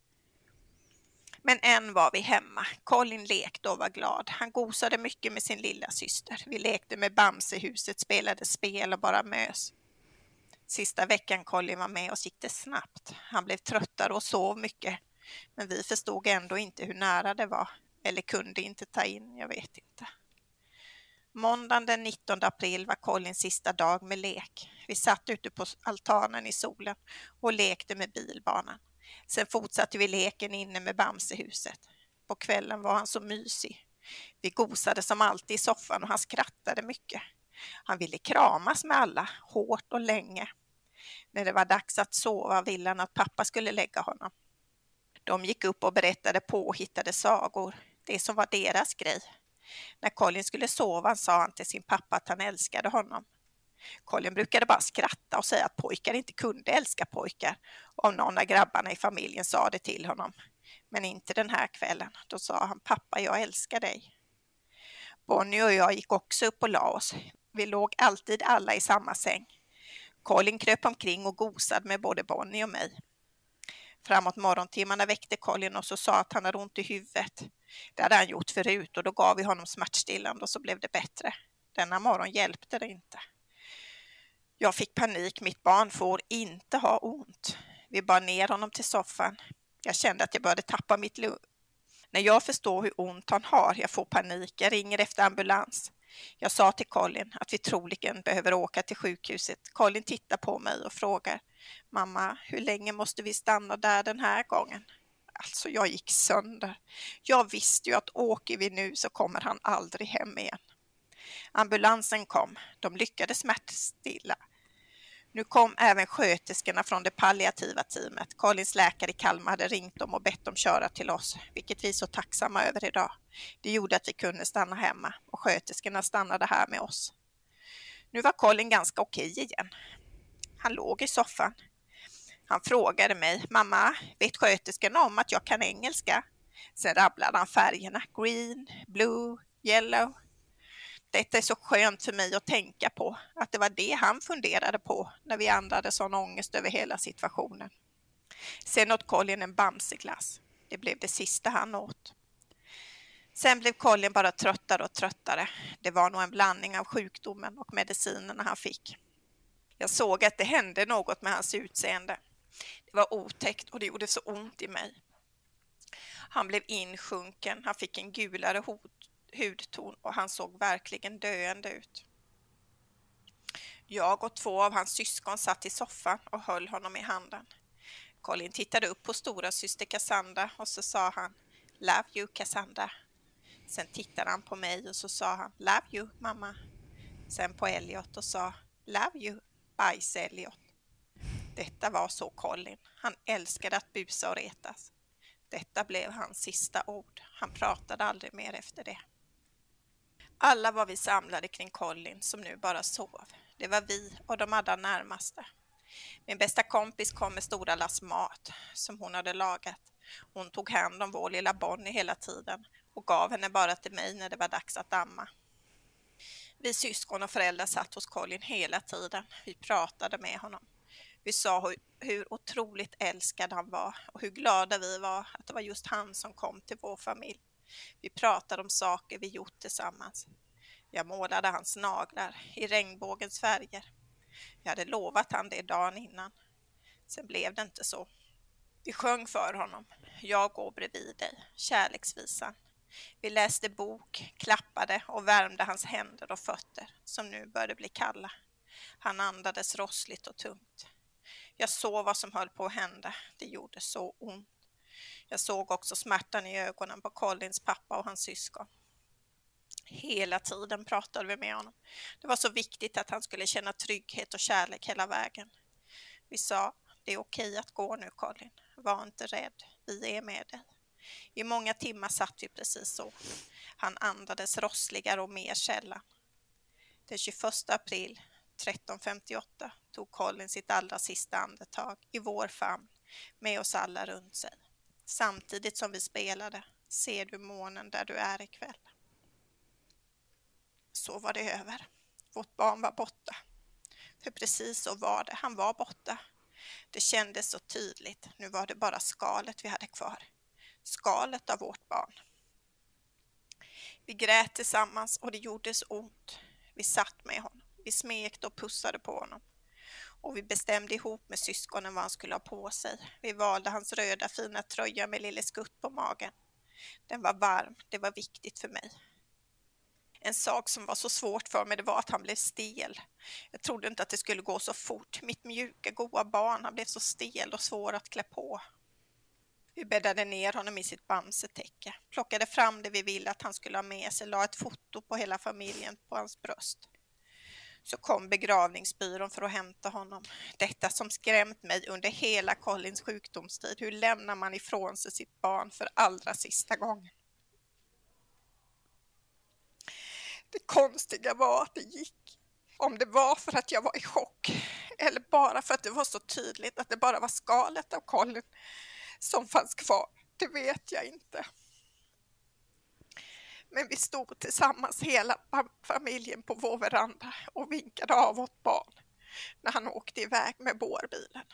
Men än var vi hemma. Colin lekte och var glad. Han gosade mycket med sin lilla syster. Vi lekte med Bamsehuset, spelade spel och bara mös. Sista veckan Colin var med oss gick det snabbt. Han blev tröttare och sov mycket. Men vi förstod ändå inte hur nära det var. Eller kunde inte ta in, jag vet inte. Måndagen den 19 april var Colins sista dag med lek. Vi satt ute på altanen i solen och lekte med bilbanan. Sen fortsatte vi leken inne med Bamsehuset. På kvällen var han så mysig. Vi gosade som alltid i soffan och han skrattade mycket. Han ville kramas med alla, hårt och länge. När det var dags att sova ville han att pappa skulle lägga honom. De gick upp och berättade påhittade sagor. Det som var deras grej. När Colin skulle sova sa han till sin pappa att han älskade honom. Colin brukade bara skratta och säga att pojkar inte kunde älska pojkar. Om någon av grabbarna i familjen sa det till honom. Men inte den här kvällen. Då sa han, pappa, jag älskar dig. Bonnie och jag gick också upp och la oss. Vi låg alltid alla i samma säng. Colin kröp omkring och gosade med både Bonnie och mig. Framåt morgontimmarna väckte Colin och så sa att han hade ont i huvudet. Det hade han gjort förut och då gav vi honom smärtstillande och så blev det bättre. Denna morgon hjälpte det inte. Jag fick panik, mitt barn får inte ha ont. Vi bar ner honom till soffan. Jag kände att jag började tappa mitt lugn. När jag förstår hur ont han har, jag får panik, jag ringer efter ambulans. Jag sa till Colin att vi troligen behöver åka till sjukhuset. Colin tittar på mig och frågar, mamma, hur länge måste vi stanna där den här gången? Alltså jag gick sönder. Jag visste ju att åker vi nu så kommer han aldrig hem igen. Ambulansen kom. De lyckades smärtstilla. Nu kom även sköterskorna från det palliativa teamet. Colins läkare i Kalmar hade ringt dem och bett dem köra till oss, vilket vi är så tacksamma över idag. Det gjorde att vi kunde stanna hemma och sköterskorna stannade här med oss. Nu var Colin ganska okej igen. Han låg i soffan. Han frågade mig, mamma, vet sköterskorna om att jag kan engelska? Sen rabblade han färgerna, green, blue, yellow. Detta är så skönt för mig att tänka på, att det var det han funderade på när vi andade sån ångest över hela situationen. Sen åt Colin en Bamseglass. Det blev det sista han åt. Sen blev Colin bara tröttare och tröttare. Det var nog en blandning av sjukdomen och medicinerna han fick. Jag såg att det hände något med hans utseende. Det var otäckt och det gjorde så ont i mig. Han blev insjunken, han fick en gulare hudton och han såg verkligen döende ut. Jag och 2 av hans syskon satt i soffan och höll honom i handen. Colin tittade upp på stora syster Cassandra och så sa han, love you Cassandra. Sen tittade han på mig och så sa han, love you mamma. Sen på Elliot och sa, love you bajs Elliot. Detta var så Colin. Han älskade att busa och retas. Detta blev hans sista ord. Han pratade aldrig mer efter det. Alla var vi samlade kring Colin som nu bara sov. Det var vi och de allra närmaste. Min bästa kompis kom med stora lass mat som hon hade lagat. Hon tog hand om vår lilla Bonnie hela tiden och gav henne bara till mig när det var dags att amma. Vi syskon och föräldrar satt hos Colin hela tiden. Vi pratade med honom. Vi sa hur otroligt älskad han var och hur glada vi var att det var just han som kom till vår familj. Vi pratade om saker vi gjort tillsammans. Jag målade hans naglar i regnbågens färger. Jag hade lovat han det dagen innan. Sen blev det inte så. Vi sjöng för honom. Jag går bredvid dig, kärleksvisan. Vi läste bok, klappade och värmde hans händer och fötter som nu började bli kalla. Han andades rossligt och tungt. Jag såg vad som höll på att hända. Det gjorde så ont. Jag såg också smärtan i ögonen på Collins pappa och hans syskon. Hela tiden pratade vi med honom. Det var så viktigt att han skulle känna trygghet och kärlek hela vägen. Vi sa, det är okej att gå nu Colin. Var inte rädd, vi är med dig. I många timmar satt vi precis så. Han andades rossligare och mer sällan. Den 21 april 1358 tog Colin sitt allra sista andetag i vår famn med oss alla runt sig. Samtidigt som vi spelade, ser du månen där du är ikväll. Så var det över. Vårt barn var borta. För precis så var det, han var borta. Det kändes så tydligt, nu var det bara skalet vi hade kvar. Skalet av vårt barn. Vi grät tillsammans och det gjorde så ont. Vi satt med honom, vi smekte och pussade på honom. Och vi bestämde ihop med syskonen vad han skulle ha på sig. Vi valde hans röda fina tröja med lille skutt på magen. Den var varm, det var viktigt för mig. En sak som var så svårt för mig det var att han blev stel. Jag trodde inte att det skulle gå så fort. Mitt mjuka, goda barn, han blev så stel och svår att klä på. Vi bäddade ner honom i sitt bamsetäcke. Plockade fram det vi ville att han skulle ha med sig. La ett foto på hela familjen på hans bröst. Så kom begravningsbyrån för att hämta honom. Detta som skrämt mig under hela Collins sjukdomstid. Hur lämnar man ifrån sig sitt barn för allra sista gången? Det konstiga var att det gick. Om det var för att jag var i chock. Eller bara för att det var så tydligt att det bara var skalet av Colin som fanns kvar. Det vet jag inte. Men vi stod tillsammans hela familjen på vår veranda och vinkade av vårt barn när han åkte iväg med bårbilen.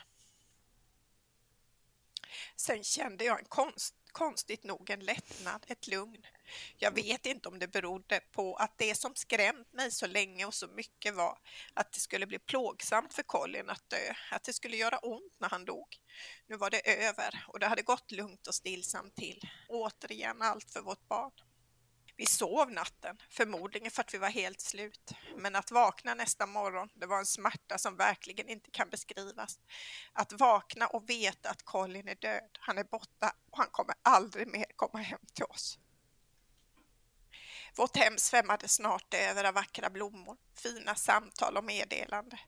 Sen kände jag konstigt nog en lättnad, ett lugn. Jag vet inte om det berodde på att det som skrämt mig så länge och så mycket var att det skulle bli plågsamt för Colin att dö, att det skulle göra ont när han dog. Nu var det över och det hade gått lugnt och stillsamt till. Återigen allt för vårt barn. Vi sov natten, förmodligen för att vi var helt slut. Men att vakna nästa morgon, det var en smärta som verkligen inte kan beskrivas. Att vakna och veta att Colin är död, han är borta och han kommer aldrig mer komma hem till oss. Vårt hem svämmade snart över av vackra blommor, fina samtal och meddelande.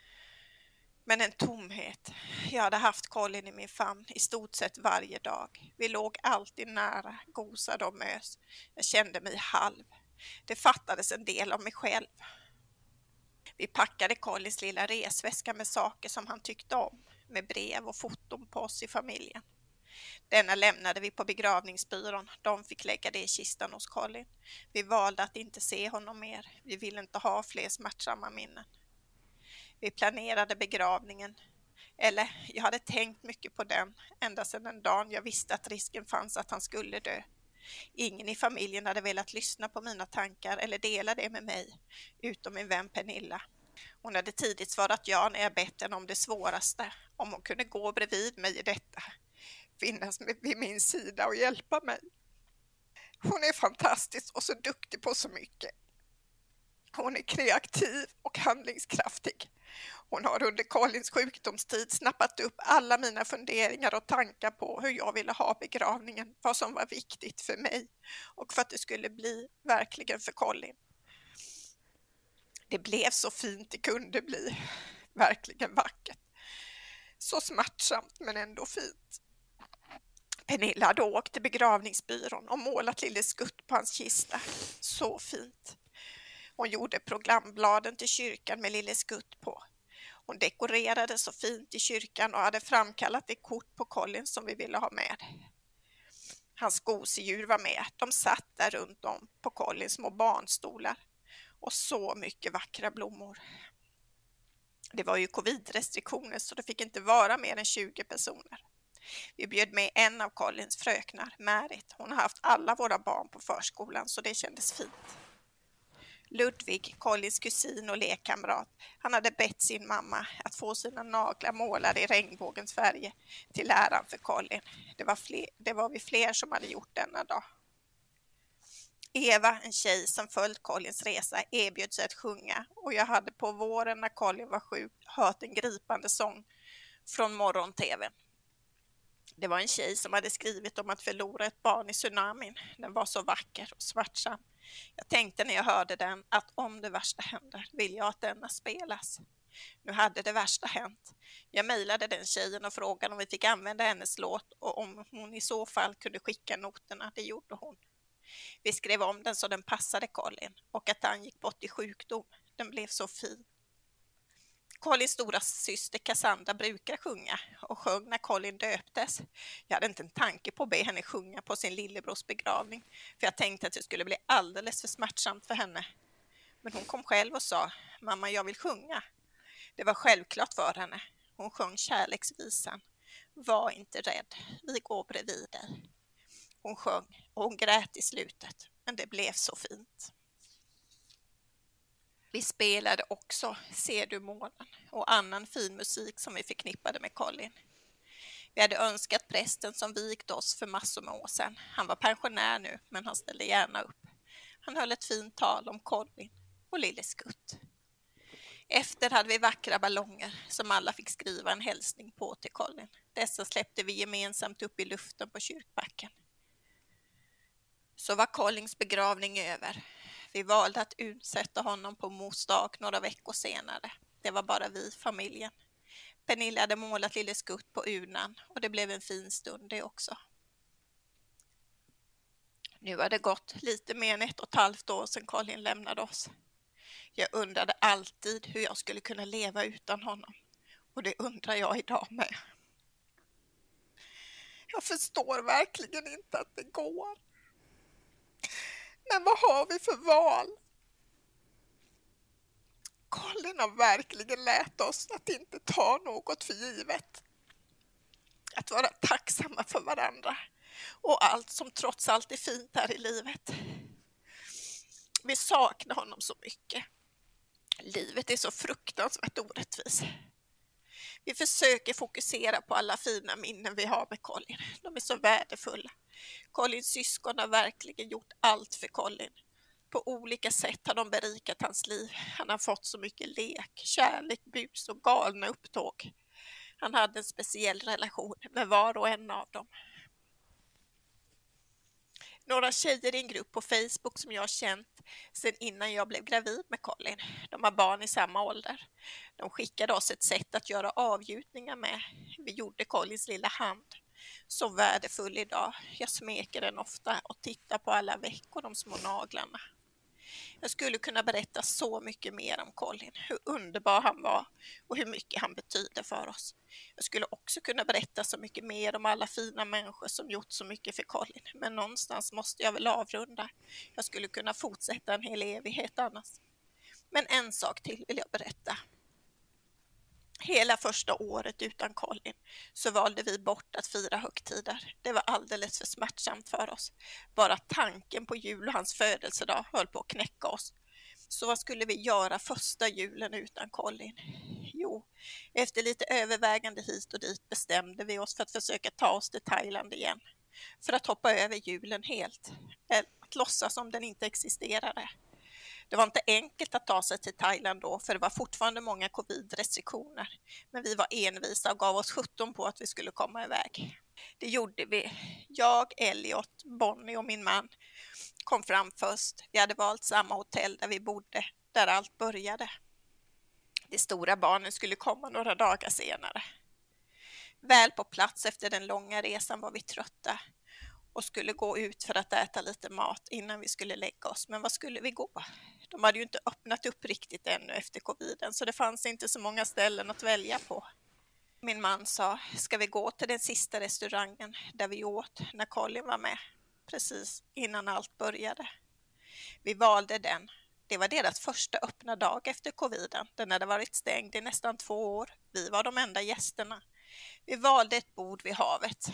Men en tomhet. Jag hade haft Colin i min famn i stort sett varje dag. Vi låg alltid nära, gosade och mös. Jag kände mig halv. Det fattades en del av mig själv. Vi packade Collins lilla resväska med saker som han tyckte om, med brev och foton på oss i familjen. Denna lämnade vi på begravningsbyrån. De fick lägga det i kistan hos Colin. Vi valde att inte se honom mer. Vi ville inte ha fler smärtsamma minnen. Vi planerade begravningen, eller jag hade tänkt mycket på den ända sedan den dagen jag visste att risken fanns att han skulle dö. Ingen i familjen hade velat lyssna på mina tankar eller dela det med mig, utom min vän Pernilla. Hon hade tidigt svarat ja när jag bett henne om det svåraste, om hon kunde gå bredvid mig i detta, finnas vid min sida och hjälpa mig. Hon är fantastisk och så duktig på så mycket. Hon är kreativ och handlingskraftig. Hon har under Collins sjukdomstid snappat upp alla mina funderingar och tankar på hur jag ville ha begravningen, vad som var viktigt för mig och för att det skulle bli verkligen för Colin. Det blev så fint det kunde bli, verkligen vackert. Så smärtsamt men ändå fint. Pernilla hade åkt till begravningsbyrån och målat lille skutt på hans kista. Så fint. Hon gjorde programbladen till kyrkan med lille skutt på. Hon dekorerade så fint i kyrkan och hade framkallat det kort på Colin som vi ville ha med. Hans gosedjur var med. De satt där runt om på Collins små barnstolar. Och så mycket vackra blommor. Det var ju covid-restriktioner så det fick inte vara mer än 20 personer. Vi bjöd med en av Collins fröknar, Märit. Hon har haft alla våra barn på förskolan så det kändes fint. Ludvig, Collins kusin och lekkamrat, han hade bett sin mamma att få sina naglar målade i regnbågens färger till äran för Colin. Det var vi fler som hade gjort denna dag. Eva, en tjej som följt Collins resa, erbjöd sig att sjunga och jag hade på våren när Colin var sjuk hört en gripande sång från morgon-tvn. Det var en tjej som hade skrivit om att förlora ett barn i tsunamin. Den var så vacker och svartsam. Jag tänkte när jag hörde den att om det värsta händer vill jag att denna spelas. Nu hade det värsta hänt. Jag mejlade den tjejen och frågade om vi fick använda hennes låt och om hon i så fall kunde skicka noterna. Det gjorde hon. Vi skrev om den så den passade Colin och att han gick bort i sjukdom. Den blev så fin. Collins stora syster Cassandra brukar sjunga och sjöng när Colin döptes. Jag hade inte en tanke på att be henne sjunga på sin lillebrors begravning för jag tänkte att det skulle bli alldeles för smärtsamt för henne. Men hon kom själv och sa, mamma jag vill sjunga. Det var självklart för henne. Hon sjöng kärleksvisan. Var inte rädd, vi går bredvid dig. Hon sjöng och hon grät i slutet, men det blev så fint. Vi spelade också Ser du månen och annan fin musik som vi förknippade med Colin. Vi hade önskat prästen som vigde oss för massor med år sedan. Han var pensionär nu, men han ställde gärna upp. Han höll ett fint tal om Colin och Lille Skutt. Efter hade vi vackra ballonger som alla fick skriva en hälsning på till Colin. Dessa släppte vi gemensamt upp i luften på kyrkbacken. Så var Collins begravning över. Vi valde att utsätta honom på mors dag några veckor senare. Det var bara vi, familjen. Pernilla hade målat Lille Skutt på urnan och det blev en fin stund det också. Nu har det gått lite mer än 1,5 år sedan Colin lämnade oss. Jag undrade alltid hur jag skulle kunna leva utan honom. Och det undrar jag idag med. Jag förstår verkligen inte att det går. Men vad har vi för val? Colin har verkligen lärt oss att inte ta något för givet. Att vara tacksamma för varandra och allt som trots allt är fint här i livet. Vi saknar honom så mycket. Livet är så fruktansvärt orättvis. Vi försöker fokusera på alla fina minnen vi har med Colin. De är så värdefulla. Collins syskon har verkligen gjort allt för Colin. På olika sätt har de berikat hans liv. Han har fått så mycket lek, kärlek, bus och galna upptåg. Han hade en speciell relation med var och en av dem. Några tjejer i en grupp på Facebook som jag har känt sedan innan jag blev gravid med Colin. De har barn i samma ålder. De skickade oss ett sätt att göra avgjutningar med. Vi gjorde Collins lilla hand. Så värdefull idag. Jag smeker den ofta och tittar på alla veck och de små naglarna. Jag skulle kunna berätta så mycket mer om Colin, hur underbar han var och hur mycket han betyder för oss. Jag skulle också kunna berätta så mycket mer om alla fina människor som gjort så mycket för Colin, men någonstans måste jag väl avrunda. Jag skulle kunna fortsätta en hel evighet annars. Men en sak till vill jag berätta. Hela första året utan Colin så valde vi bort att fira högtider. Det var alldeles för smärtsamt för oss. Bara tanken på jul och hans födelsedag höll på att knäcka oss. Så vad skulle vi göra första julen utan Colin? Jo, efter lite övervägande hit och dit bestämde vi oss för att försöka ta oss till Thailand igen. För att hoppa över julen helt. Eller att låtsas som den inte existerade. Det var inte enkelt att ta sig till Thailand då, för det var fortfarande många covid-restriktioner. Men vi var envisa och gav oss 17 på att vi skulle komma iväg. Det gjorde vi. Jag, Elliot, Bonnie och min man kom fram först. Vi hade valt samma hotell där vi bodde, där allt började. De stora barnen skulle komma några dagar senare. Väl på plats efter den långa resan var vi trötta och skulle gå ut för att äta lite mat innan vi skulle lägga oss. Men vad skulle vi gå? De hade ju inte öppnat upp riktigt ännu efter coviden, så det fanns inte så många ställen att välja på. Min man sa, ska vi gå till den sista restaurangen där vi åt när Colin var med? Precis innan allt började. Vi valde den. Det var deras första öppna dag efter coviden. Den hade varit stängd i nästan 2 år. Vi var de enda gästerna. Vi valde ett bord vid havet.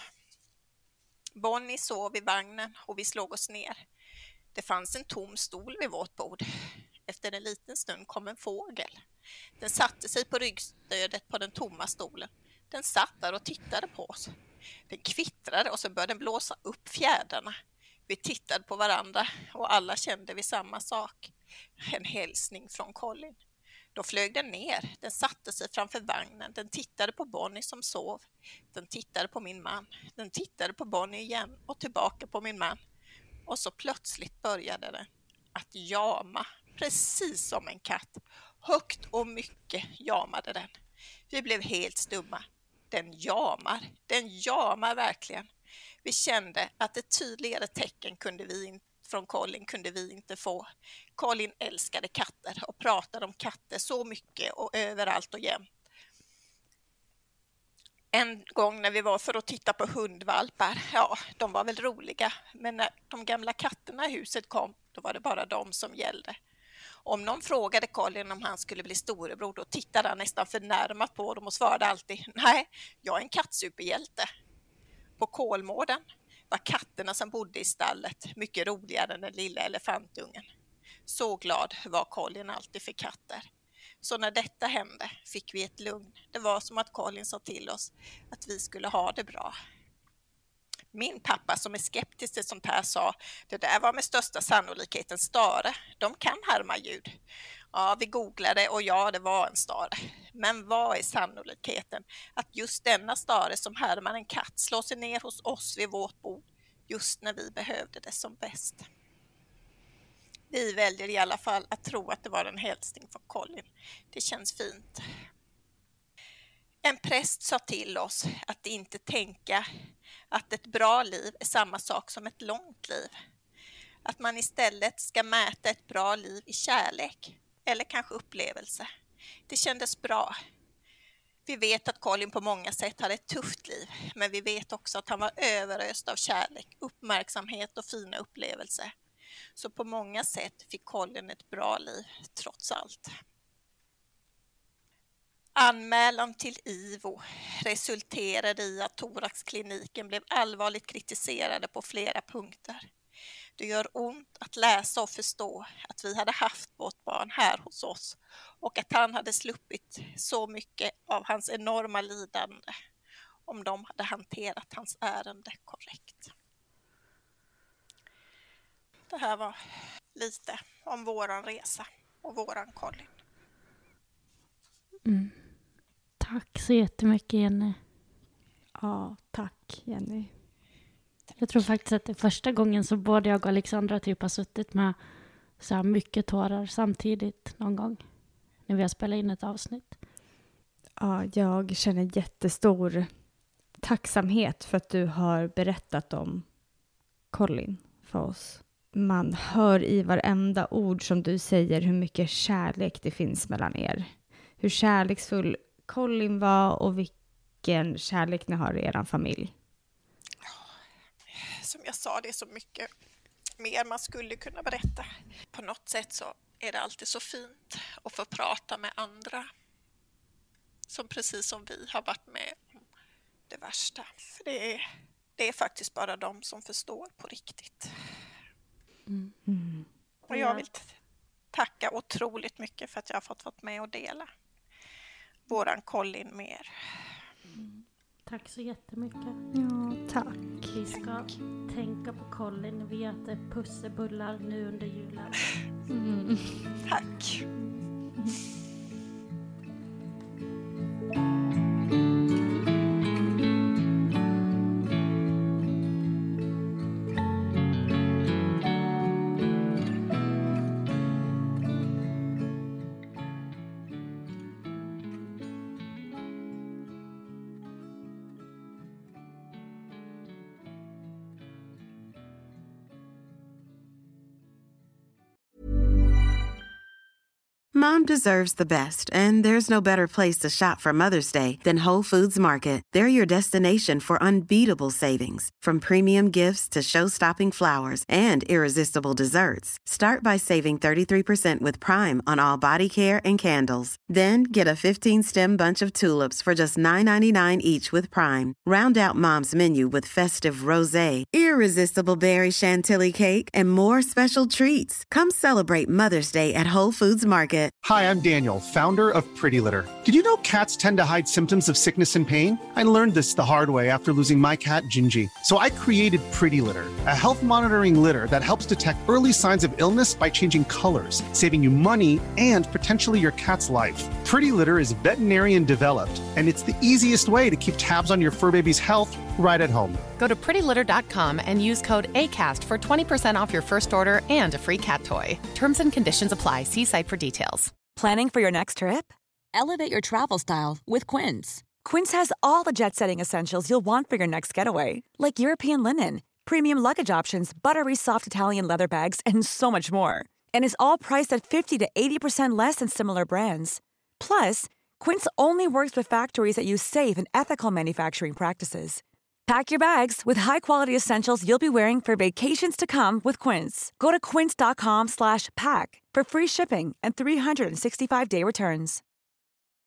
Bonnie sov i vagnen och vi slog oss ner. Det fanns en tom stol vid vårt bord. efter en liten stund kom en fågel. Den satte sig på ryggstödet på den tomma stolen. Den satt där och tittade på oss. Den kvittrade och så började den blåsa upp fjädrarna. Vi tittade på varandra och alla kände vi samma sak. En hälsning från Colin. Då flög den ner. Den satte sig framför vagnen. Den tittade på Bonnie som sov. Den tittade på min man. Den tittade på Bonnie igen och tillbaka på min man. Och så plötsligt började den att jama, precis som en katt. Högt och mycket jamade den. Vi blev helt stumma. Den jamar verkligen. Vi kände att ett tydligare tecken från Colin kunde vi inte få. Colin älskade katter och pratade om katter så mycket och överallt och jämt. En gång när vi var för att titta på hundvalpar, ja, de var väl roliga, men när de gamla katterna i huset kom, då var det bara de som gällde. Om någon frågade Colin om han skulle bli storebror, då tittade han nästan förnärmat på dem och svarade alltid: nej, jag är en kattsuperhjälte. På Kolmården var katterna som bodde i stallet mycket roligare än den lilla elefantungen. Så glad var Colin alltid för katter. Så när detta hände fick vi ett lugn. Det var som att Colin sa till oss att vi skulle ha det bra. Min pappa som är skeptisk till sånt här sa: det där var med största sannolikhet en stare. De kan härma ljud. Ja, vi googlade och ja, det var en stare. Men vad är sannolikheten att just denna stare som härmar en katt slår sig ner hos oss vid vårt bord just när vi behövde det som bäst? Vi väljer i alla fall att tro att det var en hälsning från Colin. Det känns fint. En präst sa till oss att inte tänka att ett bra liv är samma sak som ett långt liv. Att man istället ska mäta ett bra liv i kärlek eller kanske upplevelse. Det kändes bra. Vi vet att Colin på många sätt hade ett tufft liv, men vi vet också att han var överöst av kärlek, uppmärksamhet och fina upplevelser. Så på många sätt fick Colin ett bra liv trots allt. Anmälan till IVO resulterade i att thoraxkliniken blev allvarligt kritiserade på flera punkter. Det gör ont att läsa och förstå att vi hade haft vårt barn här hos oss och att han hade sluppit så mycket av hans enorma lidande om de hade hanterat hans ärende korrekt. Det här var lite om våran resa och våran Colin. Tack så jättemycket, Jenny. Ja, tack Jenny. Jag tror faktiskt att det är första gången så både jag och Alexandra typ har suttit med så här mycket tårar samtidigt någon gång när vi har spelat in ett avsnitt. Ja, jag känner jättestor tacksamhet för att du har berättat om Colin för oss. Man hör i varenda ord som du säger hur mycket kärlek det finns mellan er. Hur kärleksfull Colin var och vilken kärlek ni har i er familj. Som jag sa, det är så mycket mer man skulle kunna berätta. På något sätt så är det alltid så fint att få prata med andra som precis som vi har varit med om det värsta. För det är faktiskt bara de som förstår på riktigt. Och jag vill tacka otroligt mycket för att jag har fått vara med och dela våran Colin med er. Tack så jättemycket. Ja, tack. Vi ska tänka på Colin. Vi äter pussebullar nu under julen. Tack. Mom deserves the best, and there's no better place to shop for Mother's Day than Whole Foods Market. They're your destination for unbeatable savings, from premium gifts to show-stopping flowers and irresistible desserts. Start by saving 33% with Prime on all body care and candles. Then get a 15-stem bunch of tulips for just $9.99 each with Prime. Round out Mom's menu with festive rosé, irresistible berry chantilly cake, and more special treats. Come celebrate Mother's Day at Whole Foods Market. Hi, I'm Daniel, founder of Pretty Litter. Did you know cats tend to hide symptoms of sickness and pain? I learned this the hard way after losing my cat, Gingy. So I created Pretty Litter, a health monitoring litter that helps detect early signs of illness by changing colors, saving you money and potentially your cat's life. Pretty Litter is veterinarian developed, and it's the easiest way to keep tabs on your fur baby's health right at home. Go to prettylitter.com and use code ACAST for 20% off your first order and a free cat toy. Terms and conditions apply. See site for details. Planning for your next trip? Elevate your travel style with Quince. Quince has all the jet-setting essentials you'll want for your next getaway, like European linen, premium luggage options, buttery soft Italian leather bags, and so much more. And is all priced at 50 to 80% less than similar brands. Plus, Quince only works with factories that use safe and ethical manufacturing practices. Pack your bags with high-quality essentials you'll be wearing for vacations to come with Quince. Go to quince.com/pack for free shipping and 365-day returns.